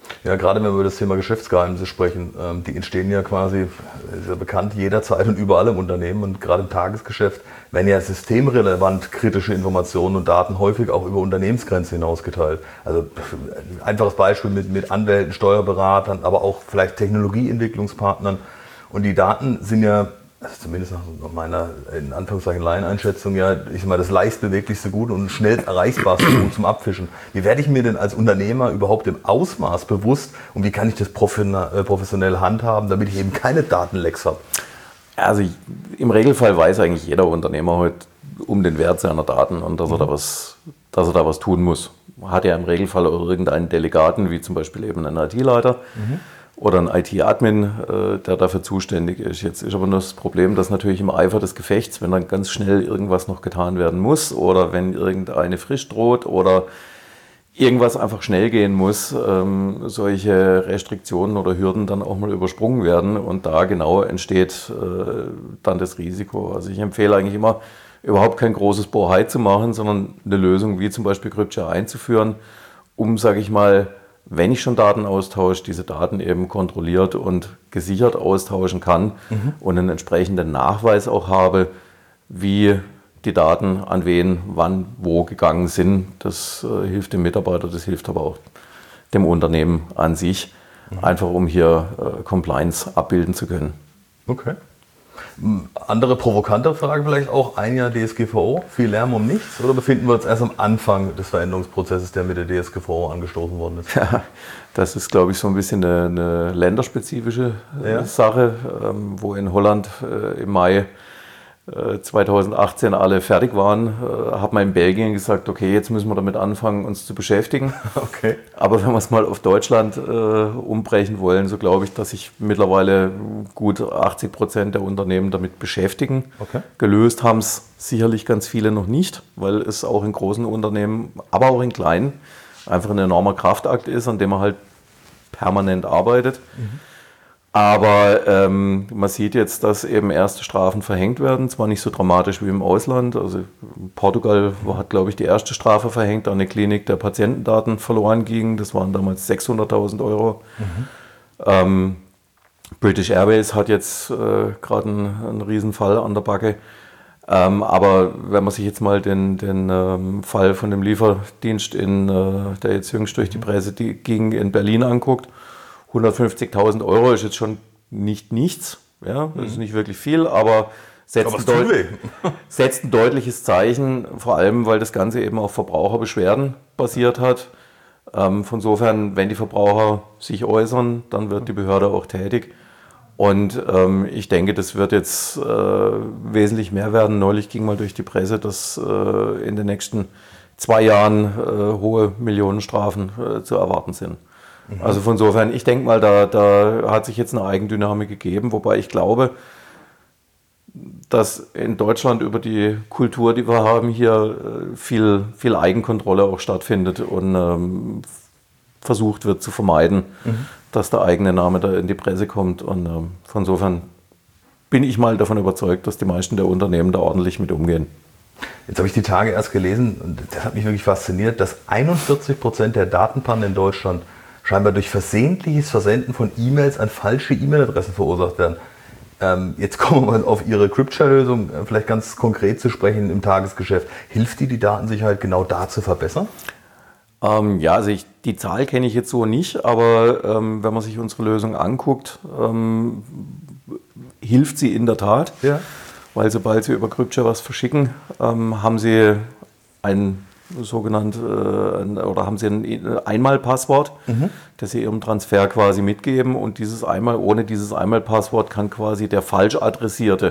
Ja, gerade wenn wir über das Thema Geschäftsgeheimnisse sprechen, die entstehen ja quasi, ist ja bekannt, jederzeit und überall im Unternehmen und gerade im Tagesgeschäft werden ja systemrelevant kritische Informationen und Daten häufig auch über Unternehmensgrenzen hinaus geteilt. Also ein einfaches Beispiel mit Anwälten, Steuerberatern, aber auch vielleicht Technologieentwicklungspartnern. Und die Daten sind ja, also zumindest nach meiner, in Anführungszeichen, Laieneinschätzung, ja, ich sag mal, das leichtbeweglichste Gut und schnell erreichbarste Gut zum Abfischen. Wie werde ich mir denn als Unternehmer überhaupt im Ausmaß bewusst und wie kann ich das professionell handhaben, damit ich eben keine Datenlecks habe? Also im Regelfall weiß eigentlich jeder Unternehmer heute um den Wert seiner Daten und dass er da was tun muss. Man hat ja im Regelfall auch irgendeinen Delegaten, wie zum Beispiel eben einen IT-Leiter. Oder ein IT-Admin, der dafür zuständig ist. Jetzt ist aber nur das Problem, dass natürlich im Eifer des Gefechts, wenn dann ganz schnell irgendwas noch getan werden muss oder wenn irgendeine Frist droht oder irgendwas einfach schnell gehen muss, solche Restriktionen oder Hürden dann auch mal übersprungen werden und da genau entsteht dann das Risiko. Also ich empfehle eigentlich immer, überhaupt kein großes Bohai zu machen, sondern eine Lösung wie zum Beispiel CryptShare einzuführen, um, sage ich mal, wenn ich schon Daten austausche, diese Daten eben kontrolliert und gesichert austauschen kann und einen entsprechenden Nachweis auch habe, wie die Daten an wen, wann, wo gegangen sind. Das hilft dem Mitarbeiter, das hilft aber auch dem Unternehmen an sich, einfach um hier Compliance abbilden zu können. Okay. Andere provokante Frage vielleicht auch, ein Jahr DSGVO, viel Lärm um nichts oder befinden wir uns erst am Anfang des Veränderungsprozesses, der mit der DSGVO angestoßen worden ist? Ja, das ist, glaube ich, so ein bisschen eine länderspezifische Sache, wo in Holland im Mai 2018 alle fertig waren, hat man in Belgien gesagt, okay, jetzt müssen wir damit anfangen, uns zu beschäftigen. Okay. Aber wenn wir es mal auf Deutschland umbrechen wollen, so glaube ich, dass sich mittlerweile gut 80% der Unternehmen damit beschäftigen. Okay. Gelöst haben es sicherlich ganz viele noch nicht, weil es auch in großen Unternehmen, aber auch in kleinen, einfach ein enormer Kraftakt ist, an dem man halt permanent arbeitet. Aber man sieht jetzt, dass eben erste Strafen verhängt werden, zwar nicht so dramatisch wie im Ausland. Also Portugal hat, glaube ich, die erste Strafe verhängt an eine Klinik, der Patientendaten verloren gingen. Das waren damals 600.000 Euro. British Airways hat jetzt gerade einen Riesenfall an der Backe. Aber wenn man sich jetzt mal den Fall von dem Lieferdienst, der jetzt jüngst durch die Presse ging, in Berlin anguckt, 150.000 Euro ist jetzt schon nicht nichts, ja, das ist nicht wirklich viel, aber setzt ein deutliches Zeichen, vor allem, weil das Ganze eben auf Verbraucherbeschwerden basiert hat. Von insofern, wenn die Verbraucher sich äußern, dann wird die Behörde auch tätig. Und ich denke, das wird jetzt wesentlich mehr werden. Neulich ging mal durch die Presse, dass in den nächsten 2 Jahren hohe Millionenstrafen zu erwarten sind. Also von insofern, ich denke mal, da hat sich jetzt eine Eigendynamik gegeben, wobei ich glaube, dass in Deutschland über die Kultur, die wir haben, hier viel Eigenkontrolle auch stattfindet und versucht wird zu vermeiden, dass der eigene Name da in die Presse kommt. Und von insofern bin ich mal davon überzeugt, dass die meisten der Unternehmen da ordentlich mit umgehen. Jetzt habe ich die Tage erst gelesen und das hat mich wirklich fasziniert, dass 41% der Datenpannen in Deutschland scheinbar durch versehentliches Versenden von E-Mails an falsche E-Mail-Adressen verursacht werden. Jetzt kommen wir mal auf Ihre CryptShare-Lösung vielleicht ganz konkret zu sprechen im Tagesgeschäft. Hilft die Datensicherheit genau da zu verbessern? Ja, also die Zahl kenne ich jetzt so nicht, aber wenn man sich unsere Lösung anguckt, hilft sie in der Tat, weil sobald Sie über CryptShare was verschicken, haben Sie ein haben Sie ein Einmalpasswort, das Sie Ihrem Transfer quasi mitgeben und ohne dieses Einmalpasswort kann quasi der falsch Adressierte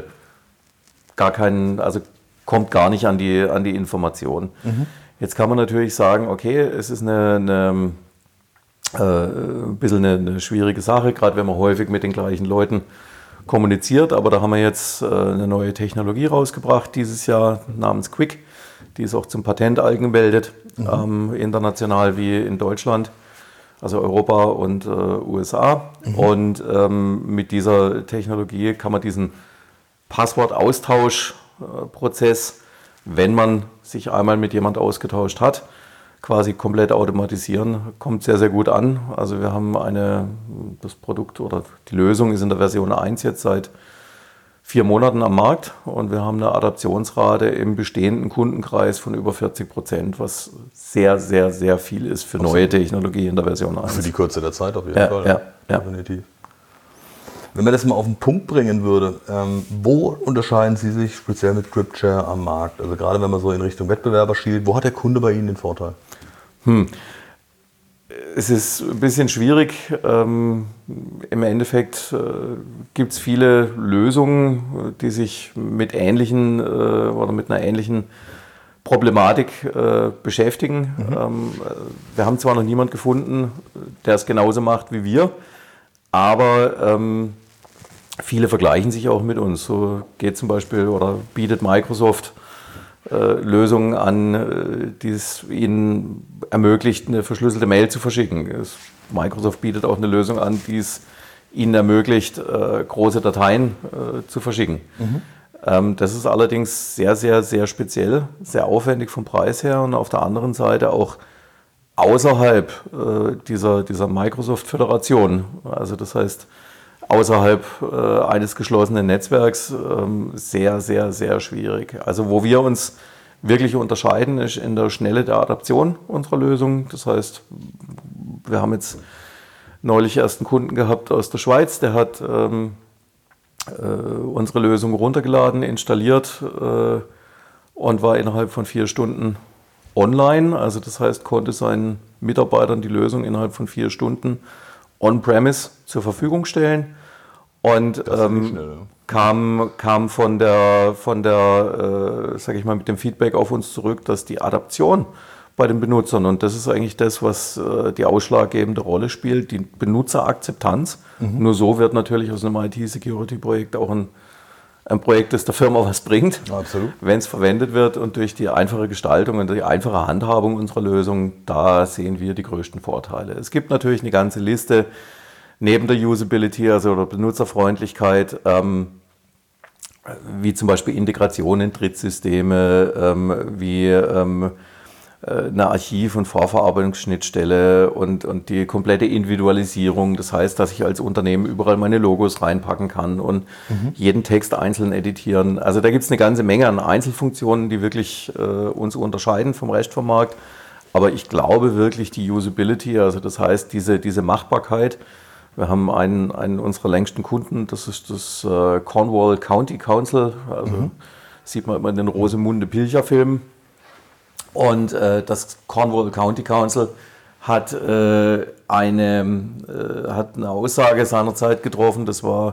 kommt gar nicht an die Information. Jetzt kann man natürlich sagen, okay, es ist ein bisschen eine schwierige Sache, gerade wenn man häufig mit den gleichen Leuten kommuniziert, aber da haben wir jetzt eine neue Technologie rausgebracht dieses Jahr namens Quick. Die ist auch zum Patent angemeldet, international wie in Deutschland, also Europa und USA. Und mit dieser Technologie kann man diesen Passwortaustauschprozess, wenn man sich einmal mit jemand ausgetauscht hat, quasi komplett automatisieren, kommt sehr, sehr gut an. Also wir haben das Produkt oder die Lösung ist in der Version 1 jetzt seit 4 Monaten am Markt und wir haben eine Adaptionsrate im bestehenden Kundenkreis von über 40%, was sehr, sehr, sehr viel ist für neue Technologie in der Version 1. Für die Kürze der Zeit auf jeden Fall. Ja. Definitiv. Wenn man das mal auf den Punkt bringen würde, wo unterscheiden Sie sich speziell mit GripShare am Markt? Also gerade wenn man so in Richtung Wettbewerber schielt, wo hat der Kunde bei Ihnen den Vorteil? Es ist ein bisschen schwierig. Im Endeffekt gibt es viele Lösungen, die sich mit ähnlichen oder mit einer ähnlichen Problematik beschäftigen. Wir haben zwar noch niemanden gefunden, der es genauso macht wie wir, aber viele vergleichen sich auch mit uns. So geht zum Beispiel oder bietet Microsoft Lösungen an, die es ihnen ermöglicht, eine verschlüsselte Mail zu verschicken. Microsoft bietet auch eine Lösung an, die es ihnen ermöglicht, große Dateien zu verschicken. Das ist allerdings sehr, sehr, sehr speziell, sehr aufwendig vom Preis her und auf der anderen Seite auch außerhalb dieser Microsoft-Föderation. Also das heißt, außerhalb eines geschlossenen Netzwerks sehr, sehr, sehr schwierig. Also wo wir uns wirklich unterscheiden, ist in der Schnelle der Adaption unserer Lösung. Das heißt, wir haben jetzt neulich erst einen Kunden gehabt aus der Schweiz, der hat unsere Lösung runtergeladen, installiert und war innerhalb von 4 Stunden online. Also das heißt, konnte seinen Mitarbeitern die Lösung innerhalb von 4 Stunden on-premise zur Verfügung stellen und kam von der sage ich mal, mit dem Feedback auf uns zurück, dass die Adaption bei den Benutzern, und das ist eigentlich das, was die ausschlaggebende Rolle spielt, die Benutzerakzeptanz. Nur so wird natürlich aus einem IT-Security-Projekt auch ein Projekt, das der Firma was bringt, wenn es verwendet wird, und durch die einfache Gestaltung und die einfache Handhabung unserer Lösung, da sehen wir die größten Vorteile. Es gibt natürlich eine ganze Liste neben der Usability, also der Benutzerfreundlichkeit, wie zum Beispiel Integration in Drittsysteme, wie eine Archiv- und Vorverarbeitungsschnittstelle und die komplette Individualisierung. Das heißt, dass ich als Unternehmen überall meine Logos reinpacken kann und jeden Text einzeln editieren. Also da gibt es eine ganze Menge an Einzelfunktionen, die wirklich uns unterscheiden vom Rest vom Markt. Aber ich glaube wirklich die Usability, also das heißt diese Machbarkeit. Wir haben einen unserer längsten Kunden, das ist das Cornwall County Council. Also sieht man immer in den Rosemunde-Pilcher-Filmen. Und das Cornwall County Council hat eine Aussage seinerzeit getroffen, das war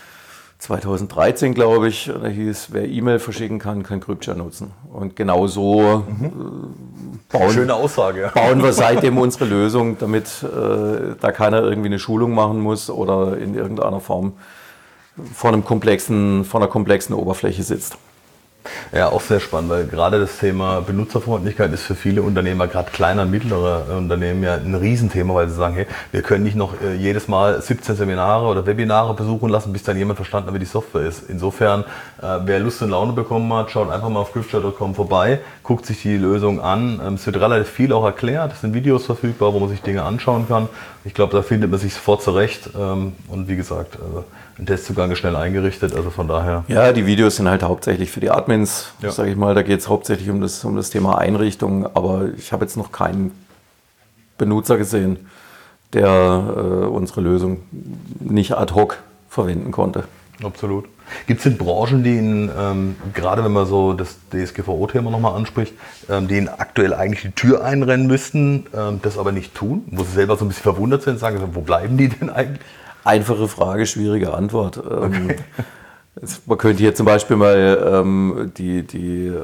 2013, glaube ich, da hieß, wer E-Mail verschicken kann, kann GripShare nutzen. Und genau so Schöne Aussage, bauen wir seitdem unsere Lösung, damit da keiner irgendwie eine Schulung machen muss oder in irgendeiner Form vor einer komplexen Oberfläche sitzt. Ja, auch sehr spannend, weil gerade das Thema Benutzerfreundlichkeit ist für viele Unternehmer, gerade kleine und mittlere Unternehmen, ja ein Riesenthema, weil sie sagen, hey, wir können nicht noch jedes Mal 17 Seminare oder Webinare besuchen lassen, bis dann jemand verstanden hat, wie die Software ist. Insofern, wer Lust und Laune bekommen hat, schaut einfach mal auf gripshare.com vorbei, guckt sich die Lösung an. Es wird relativ viel auch erklärt, es sind Videos verfügbar, wo man sich Dinge anschauen kann. Ich glaube, da findet man sich sofort zurecht und wie gesagt, ein Testzugang ist schnell eingerichtet, also von daher. Ja, die Videos sind halt hauptsächlich für die Admins, sage ich mal. Da geht es hauptsächlich um das Thema Einrichtung, aber ich habe jetzt noch keinen Benutzer gesehen, der unsere Lösung nicht ad hoc verwenden konnte. Absolut. Gibt es denn Branchen, die Ihnen, gerade wenn man so das DSGVO-Thema nochmal anspricht, die Ihnen aktuell eigentlich die Tür einrennen müssten, das aber nicht tun? Wo Sie selber so ein bisschen verwundert sind, sagen, wo bleiben die denn eigentlich? Einfache Frage, schwierige Antwort. Okay. Man könnte hier zum Beispiel mal die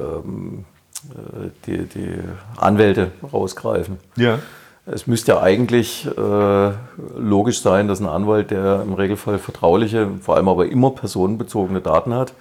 Anwälte rausgreifen. Ja. Es müsste ja eigentlich logisch sein, dass ein Anwalt, der im Regelfall vertrauliche, vor allem aber immer personenbezogene Daten hat,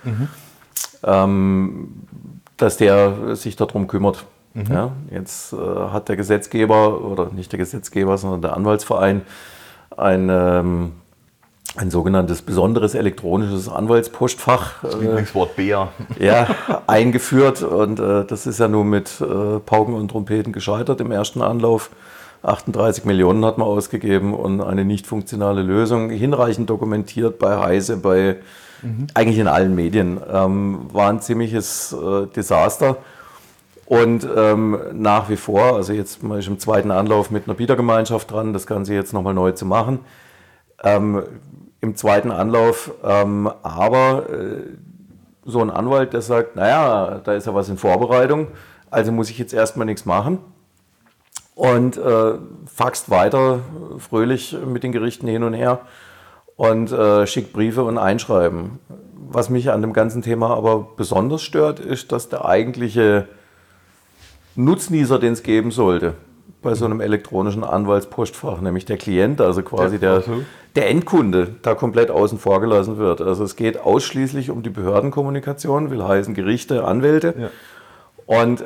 dass der sich darum kümmert. Ja, jetzt hat der Gesetzgeber, oder nicht der Gesetzgeber, sondern der Anwaltsverein, ein ein sogenanntes besonderes elektronisches Anwaltspostfach Lieblingswort Bär. eingeführt. Und das ist ja nun mit Pauken und Trompeten gescheitert im ersten Anlauf. 38 Millionen hat man ausgegeben und eine nicht funktionale Lösung, hinreichend dokumentiert bei Heise, eigentlich in allen Medien. War ein ziemliches Desaster. Und nach wie vor, also jetzt mal im zweiten Anlauf mit einer Bietergemeinschaft dran, das Ganze jetzt nochmal neu zu machen. Im zweiten Anlauf, aber so ein Anwalt, der sagt, naja, da ist ja was in Vorbereitung, also muss ich jetzt erstmal nichts machen und faxt weiter fröhlich mit den Gerichten hin und her und schickt Briefe und Einschreiben. Was mich an dem ganzen Thema aber besonders stört, ist, dass der eigentliche Nutznießer, den es geben sollte, bei so einem elektronischen Anwaltspostfach, nämlich der Klient, also quasi der Endkunde, da komplett außen vor gelassen wird. Also es geht ausschließlich um die Behördenkommunikation, will heißen Gerichte, Anwälte. Ja. Und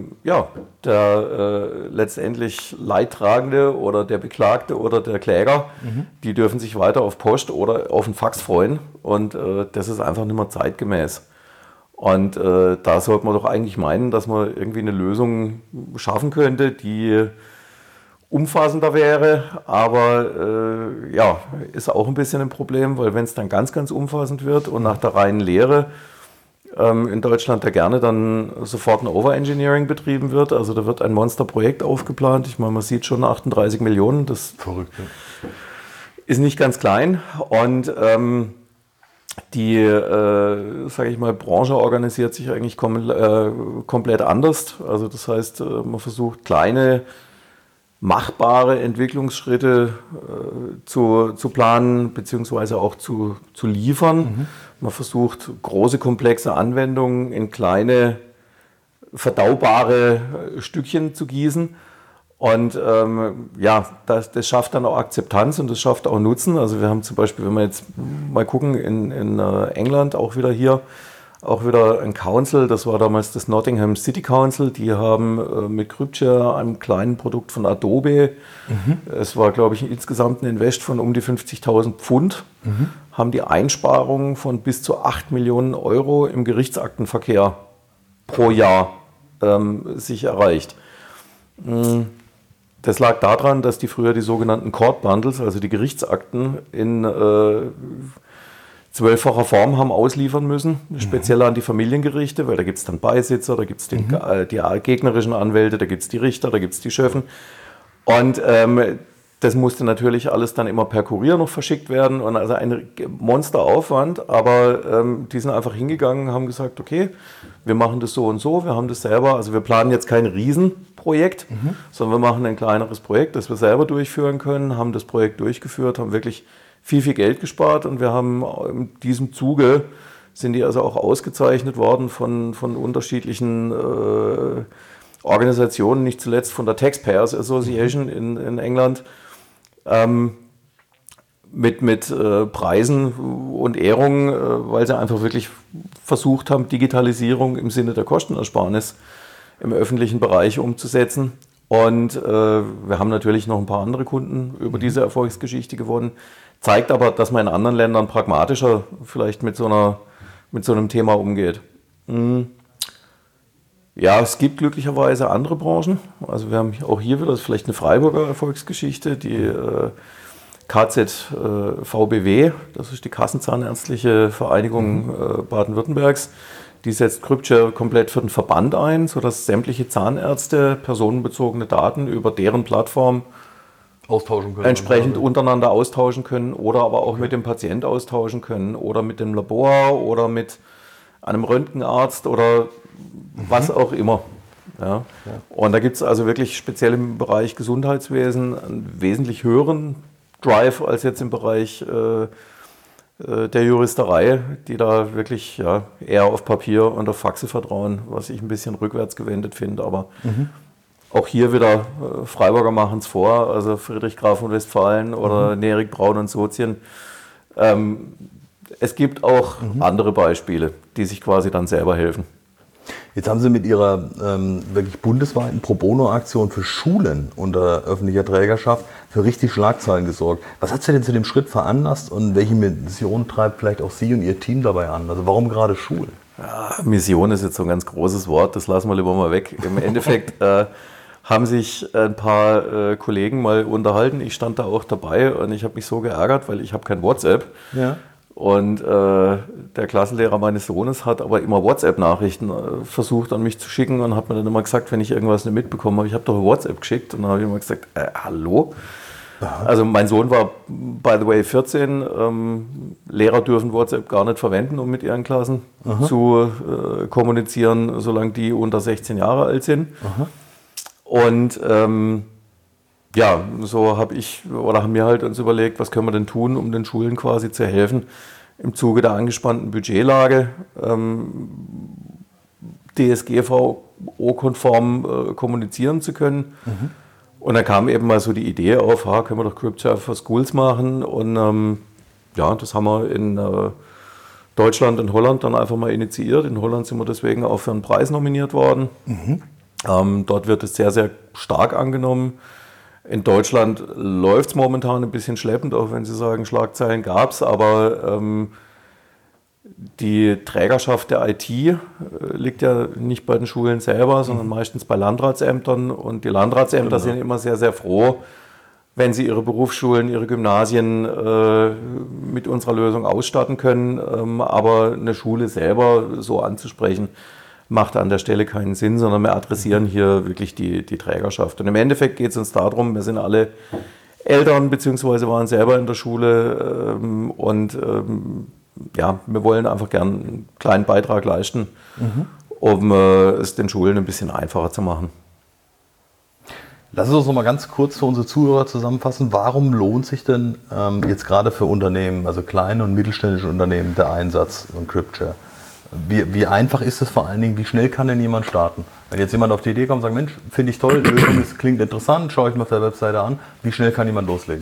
der letztendlich Leidtragende oder der Beklagte oder der Kläger, die dürfen sich weiter auf Post oder auf einen Fax freuen. Und das ist einfach nicht mehr zeitgemäß. Und da sollte man doch eigentlich meinen, dass man irgendwie eine Lösung schaffen könnte, die umfassender wäre. Aber ist auch ein bisschen ein Problem, weil wenn es dann ganz, ganz umfassend wird und nach der reinen Lehre in Deutschland da gerne dann sofort ein Overengineering betrieben wird. Also da wird ein Monsterprojekt aufgeplant. Ich meine, man sieht schon 38 Millionen. Das verrückt, ja. Ist nicht ganz klein. Und die, sage ich mal, Branche organisiert sich eigentlich komplett anders. Also das heißt, man versucht kleine, machbare Entwicklungsschritte zu planen beziehungsweise auch zu liefern. Man versucht, große, komplexe Anwendungen in kleine, verdaubare Stückchen zu gießen. Und das schafft dann auch Akzeptanz und das schafft auch Nutzen. Also wir haben zum Beispiel, wenn wir jetzt mal gucken, in England auch wieder ein Council, das war damals das Nottingham City Council, die haben mit Cryptshare, einem kleinen Produkt von Adobe, es war, glaube ich, insgesamt ein Invest von um die 50.000 Pfund, haben die Einsparungen von bis zu 8 Millionen Euro im Gerichtsaktenverkehr pro Jahr sich erreicht. Das lag daran, dass die früher die sogenannten Court Bundles, also die Gerichtsakten, in 12-facher Form haben ausliefern müssen, speziell an die Familiengerichte, weil da gibt es dann Beisitzer, da gibt es die gegnerischen Anwälte, da gibt es die Richter, da gibt es die Schöffen. Und das musste natürlich alles dann immer per Kurier noch verschickt werden und also ein Monsteraufwand, aber die sind einfach hingegangen und haben gesagt, okay, wir machen das so und so, wir haben das selber, also wir planen jetzt kein Riesenprojekt, sondern wir machen ein kleineres Projekt, das wir selber durchführen können, haben das Projekt durchgeführt, haben wirklich viel Geld gespart und wir haben in diesem Zuge, sind die also auch ausgezeichnet worden von unterschiedlichen Organisationen, nicht zuletzt von der Taxpayers Association in England, mit Preisen und Ehrungen, weil sie einfach wirklich versucht haben, Digitalisierung im Sinne der Kostenersparnis im öffentlichen Bereich umzusetzen. Und wir haben natürlich noch ein paar andere Kunden über diese Erfolgsgeschichte gewonnen. Zeigt aber, dass man in anderen Ländern pragmatischer vielleicht mit so einem Thema umgeht. Ja, es gibt glücklicherweise andere Branchen. Also wir haben auch hier wieder vielleicht eine Freiburger Erfolgsgeschichte, die KZVBW, das ist die Kassenzahnärztliche Vereinigung Baden-Württembergs. Die setzt Cryptshare komplett für den Verband ein, sodass sämtliche Zahnärzte personenbezogene Daten über deren Plattform austauschen können. Entsprechend untereinander austauschen können oder aber auch mit dem Patient austauschen können oder mit dem Labor oder mit einem Röntgenarzt oder was auch immer. Ja. Und da gibt es also wirklich speziell im Bereich Gesundheitswesen einen wesentlich höheren Drive als jetzt im Bereich der Juristerei, die da wirklich eher auf Papier und auf Faxe vertrauen, was ich ein bisschen rückwärts gewendet finde. Aber auch hier wieder, Freiburger machen es vor, also Friedrich Graf von Westfalen oder Nerik Braun und Sozien. Es gibt auch andere Beispiele, die sich quasi dann selber helfen. Jetzt haben Sie mit Ihrer wirklich bundesweiten Pro-Bono-Aktion für Schulen unter öffentlicher Trägerschaft für richtig Schlagzeilen gesorgt. Was hat Sie denn zu dem Schritt veranlasst und welche Mission treibt vielleicht auch Sie und Ihr Team dabei an? Also warum gerade Schulen? Ja, Mission ist jetzt so ein ganz großes Wort, das lassen wir lieber mal weg. Im Endeffekt haben sich ein paar Kollegen mal unterhalten. Ich stand da auch dabei und ich habe mich so geärgert, weil ich habe kein WhatsApp. Ja. Und der Klassenlehrer meines Sohnes hat aber immer WhatsApp-Nachrichten versucht an mich zu schicken und hat mir dann immer gesagt, wenn ich irgendwas nicht mitbekommen habe, ich habe doch WhatsApp geschickt. Und dann habe ich immer gesagt, hallo? Aha. Also mein Sohn war, by the way, 14. Lehrer dürfen WhatsApp gar nicht verwenden, um mit ihren Klassen zu kommunizieren, solange die unter 16 Jahre alt sind. Aha. Und ja, so haben wir halt uns überlegt, was können wir denn tun, um den Schulen quasi zu helfen, im Zuge der angespannten Budgetlage DSGVO-konform kommunizieren zu können. Mhm. Und dann kam eben mal so die Idee auf, können wir doch CryptShare for Schools machen. Und ja, das haben wir in Deutschland und Holland dann einfach mal initiiert. In Holland sind wir deswegen auch für einen Preis nominiert worden. Mhm. Dort wird es sehr, sehr stark angenommen. In Deutschland läuft es momentan ein bisschen schleppend, auch wenn Sie sagen, Schlagzeilen gab es, aber die Trägerschaft der IT liegt ja nicht bei den Schulen selber, sondern meistens bei Landratsämtern. Und die Landratsämter sind immer sehr, sehr froh, wenn sie ihre Berufsschulen, ihre Gymnasien mit unserer Lösung ausstatten können. Aber eine Schule selber so anzusprechen, macht an der Stelle keinen Sinn, sondern wir adressieren hier wirklich die Trägerschaft. Und im Endeffekt geht es uns darum, wir sind alle Eltern bzw. waren selber in der Schule und ja, wir wollen einfach gern einen kleinen Beitrag leisten, um es den Schulen ein bisschen einfacher zu machen. Lass uns noch mal ganz kurz für unsere Zuhörer zusammenfassen. Warum lohnt sich denn jetzt gerade für Unternehmen, also kleine und mittelständische Unternehmen, der Einsatz von CryptShare? Wie einfach ist es vor allen Dingen, wie schnell kann denn jemand starten? Wenn jetzt jemand auf die Idee kommt und sagt, Mensch, finde ich toll, das klingt interessant, schaue ich mir auf der Webseite an, wie schnell kann jemand loslegen?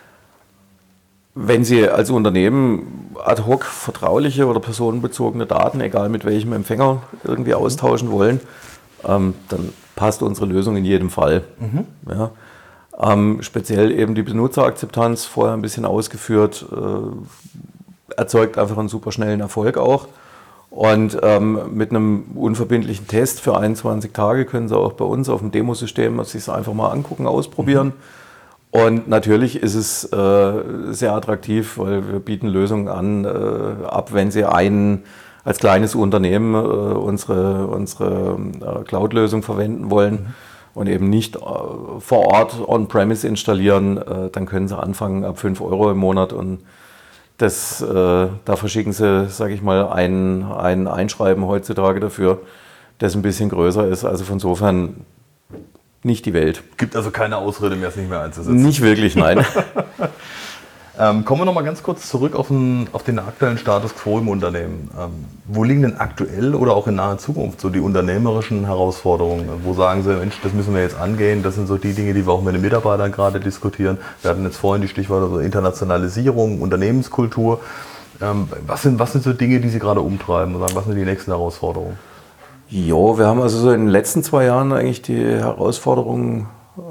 Wenn Sie als Unternehmen ad hoc vertrauliche oder personenbezogene Daten, egal mit welchem Empfänger, irgendwie austauschen wollen, dann passt unsere Lösung in jedem Fall. Ja. Speziell eben die Benutzerakzeptanz, vorher ein bisschen ausgeführt, erzeugt einfach einen super schnellen Erfolg auch. Und mit einem unverbindlichen Test für 21 Tage können Sie auch bei uns auf dem Demosystem sich einfach mal angucken, ausprobieren. Und natürlich ist es sehr attraktiv, weil wir bieten Lösungen an, ab wenn Sie als kleines Unternehmen unsere Cloud-Lösung verwenden wollen und eben nicht vor Ort on-premise installieren, dann können Sie anfangen ab 5 € im Monat und da verschicken Sie, sage ich mal, ein Einschreiben heutzutage dafür, das ein bisschen größer ist. Also von insofern nicht die Welt. Gibt also keine Ausrede mehr, es nicht mehr einzusetzen? Nicht wirklich, nein. Kommen wir noch mal ganz kurz zurück auf den aktuellen Status quo im Unternehmen. Wo liegen denn aktuell oder auch in naher Zukunft so die unternehmerischen Herausforderungen? Wo sagen Sie, Mensch, das müssen wir jetzt angehen, das sind so die Dinge, die wir auch mit den Mitarbeitern gerade diskutieren. Wir hatten jetzt vorhin die Stichworte so Internationalisierung, Unternehmenskultur. Was sind so Dinge, die Sie gerade umtreiben und sagen, was sind die nächsten Herausforderungen? Jo, wir haben also so in den letzten 2 Jahren eigentlich die Herausforderungen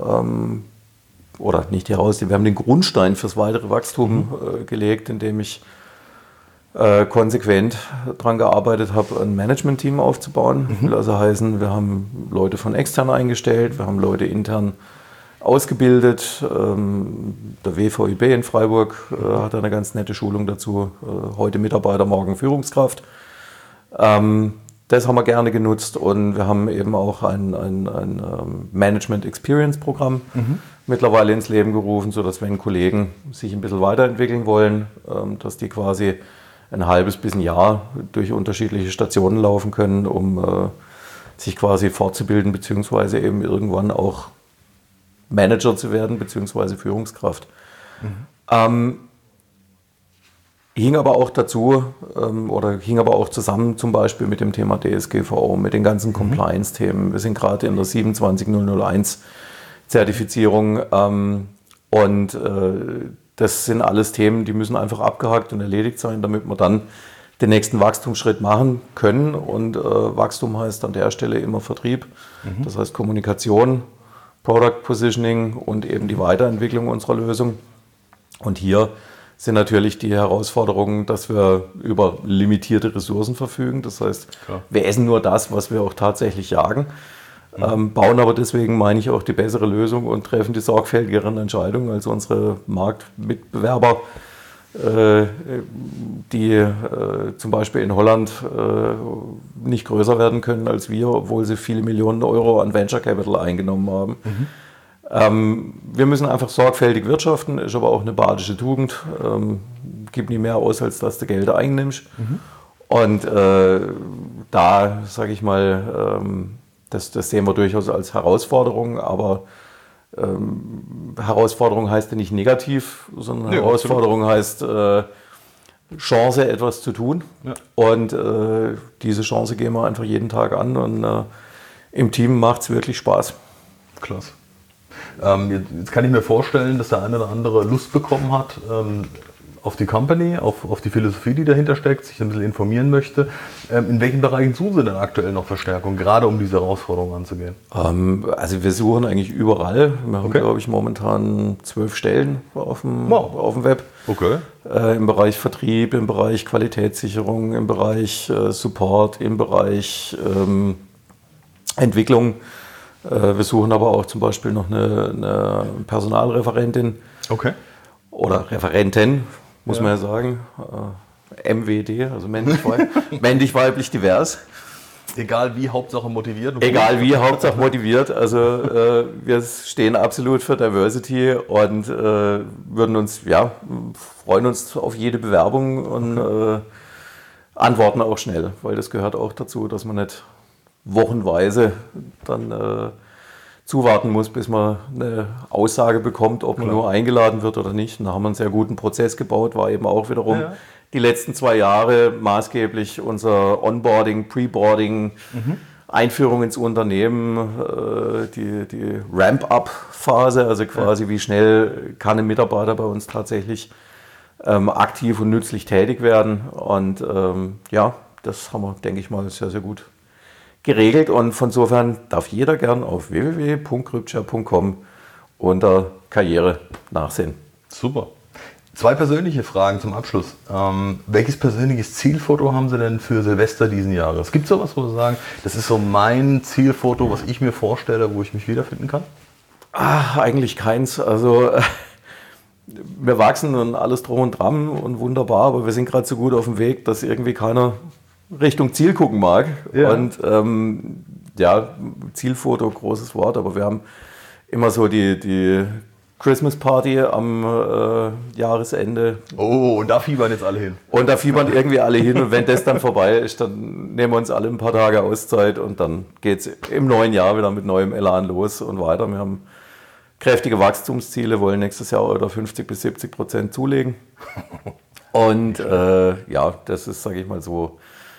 oder nicht wir haben den Grundstein fürs weitere Wachstum gelegt, indem ich konsequent daran gearbeitet habe, ein Management-Team aufzubauen. Will also heißen, wir haben Leute von extern eingestellt, wir haben Leute intern ausgebildet. Der WVIB in Freiburg hat eine ganz nette Schulung dazu. Heute Mitarbeiter, morgen Führungskraft. Das haben wir gerne genutzt und wir haben eben auch ein Management Experience Programm mittlerweile ins Leben gerufen, sodass wenn Kollegen sich ein bisschen weiterentwickeln wollen, dass die quasi ein halbes bis ein Jahr durch unterschiedliche Stationen laufen können, um sich quasi fortzubilden, beziehungsweise eben irgendwann auch Manager zu werden, beziehungsweise Führungskraft. Hing aber auch zusammen zum Beispiel mit dem Thema DSGVO, mit den ganzen Compliance-Themen. Wir sind gerade in der 27001 Zertifizierung und das sind alles Themen, die müssen einfach abgehakt und erledigt sein, damit wir dann den nächsten Wachstumsschritt machen können. Und Wachstum heißt an der Stelle immer Vertrieb, das heißt Kommunikation, Product Positioning und eben die Weiterentwicklung unserer Lösung. Und hier sind natürlich die Herausforderungen, dass wir über limitierte Ressourcen verfügen. Das heißt, wir essen nur das, was wir auch tatsächlich jagen, bauen aber deswegen, meine ich, auch die bessere Lösung und treffen die sorgfältigeren Entscheidungen als unsere Marktmitbewerber, die zum Beispiel in Holland nicht größer werden können als wir, obwohl sie viele Millionen Euro an Venture Capital eingenommen haben. Wir müssen einfach sorgfältig wirtschaften, ist aber auch eine badische Tugend. Gib nie mehr aus, als dass du Geld einnimmst. Und da, sage ich mal, das sehen wir durchaus als Herausforderung, aber Herausforderung heißt ja nicht negativ, sondern Herausforderung heißt Chance, etwas zu tun. Ja. Und diese Chance gehen wir einfach jeden Tag an und im Team macht es wirklich Spaß. Klasse. Jetzt kann ich mir vorstellen, dass der eine oder andere Lust bekommen hat auf die Company, auf die Philosophie, die dahinter steckt, sich ein bisschen informieren möchte. In welchen Bereichen suchen Sie denn aktuell noch Verstärkung, gerade um diese Herausforderungen anzugehen? Also wir suchen eigentlich überall. Wir haben, glaube ich, momentan 12 Stellen auf dem Web. Okay. Im Bereich Vertrieb, im Bereich Qualitätssicherung, im Bereich Support, im Bereich Entwicklung. Wir suchen aber auch zum Beispiel noch eine Personalreferentin. Okay. Oder Referentin, muss man ja sagen. MWD, also männlich, weiblich, divers. Egal wie, Hauptsache motiviert. Egal wie, Hauptsache motiviert. Also wir stehen absolut für Diversity und freuen uns auf jede Bewerbung und antworten auch schnell, weil das gehört auch dazu, dass man nicht wochenweise dann zuwarten muss, bis man eine Aussage bekommt, ob man nur eingeladen wird oder nicht. Und da haben wir einen sehr guten Prozess gebaut, war eben auch wiederum die letzten 2 Jahre maßgeblich unser Onboarding, Preboarding, Einführung ins Unternehmen, die Ramp-up-Phase, also quasi wie schnell kann ein Mitarbeiter bei uns tatsächlich aktiv und nützlich tätig werden. Und das haben wir, denke ich mal, sehr, sehr gut geregelt und von insofern darf jeder gern auf www.grübscher.com unter Karriere nachsehen. Super. 2 persönliche Fragen zum Abschluss. Welches persönliches Zielfoto haben Sie denn für Silvester diesen Jahres? Gibt es sowas, wo Sie sagen, das ist so mein Zielfoto, was ich mir vorstelle, wo ich mich wiederfinden kann? Eigentlich keins. Also wir wachsen und alles drum und dran und wunderbar, aber wir sind gerade so gut auf dem Weg, dass irgendwie keiner Richtung Ziel gucken mag. Ja. Und Zielfoto, großes Wort, aber wir haben immer so die Christmas Party am Jahresende. Oh, und da fiebern jetzt alle hin. Und da fiebern irgendwie alle hin und wenn das dann vorbei ist, dann nehmen wir uns alle ein paar Tage Auszeit und dann geht es im neuen Jahr wieder mit neuem Elan los und weiter. Wir haben kräftige Wachstumsziele, wollen nächstes Jahr oder 50-70% zulegen. Und das ist, sage ich mal so,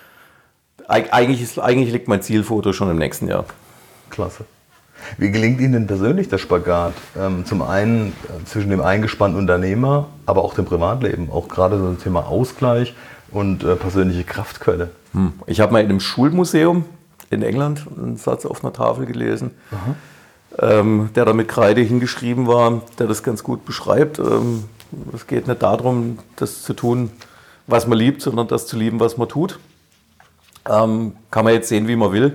eigentlich liegt mein Zielfoto schon im nächsten Jahr. Klasse. Wie gelingt Ihnen denn persönlich der Spagat? Zum einen zwischen dem eingespannten Unternehmer, aber auch dem Privatleben, auch gerade so das Thema Ausgleich und persönliche Kraftquelle. Ich habe mal in einem Schulmuseum in England einen Satz auf einer Tafel gelesen, der da mit Kreide hingeschrieben war, der das ganz gut beschreibt. Es geht nicht darum, das zu tun, was man liebt, sondern das zu lieben, was man tut. Kann man jetzt sehen, wie man will.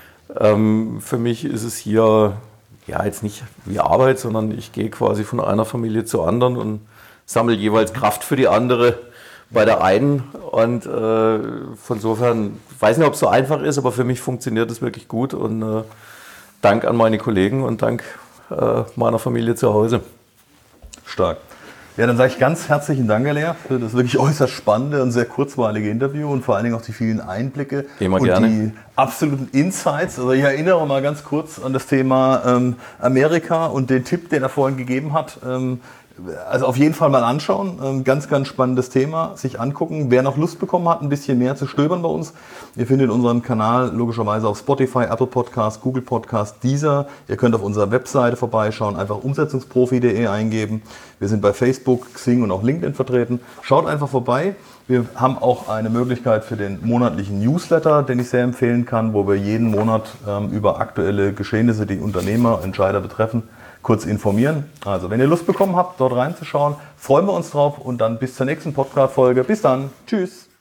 Für mich ist es hier jetzt nicht wie Arbeit, sondern ich gehe quasi von einer Familie zur anderen und sammle jeweils Kraft für die andere bei der einen. Und von insofern, ich weiß nicht, ob es so einfach ist, aber für mich funktioniert es wirklich gut. Und Dank an meine Kollegen und Dank meiner Familie zu Hause. Stark. Ja, dann sage ich ganz herzlichen Dank, Herr Lehr, für das wirklich äußerst spannende und sehr kurzweilige Interview und vor allen Dingen auch die vielen Einblicke und die absoluten Insights. Also ich erinnere mal ganz kurz an das Thema Amerika und den Tipp, den er vorhin gegeben hat. Also auf jeden Fall mal anschauen. Ganz, ganz spannendes Thema. Sich angucken. Wer noch Lust bekommen hat, ein bisschen mehr zu stöbern bei uns. Ihr findet unseren Kanal logischerweise auf Spotify, Apple Podcast, Google Podcast, Deezer. Ihr könnt auf unserer Webseite vorbeischauen. Einfach umsetzungsprofi.de eingeben. Wir sind bei Facebook, Xing und auch LinkedIn vertreten. Schaut einfach vorbei. Wir haben auch eine Möglichkeit für den monatlichen Newsletter, den ich sehr empfehlen kann, wo wir jeden Monat über aktuelle Geschehnisse, die Unternehmer, Entscheider betreffen, kurz informieren. Also wenn ihr Lust bekommen habt, dort reinzuschauen, freuen wir uns drauf und dann bis zur nächsten Podcast-Folge. Bis dann. Tschüss.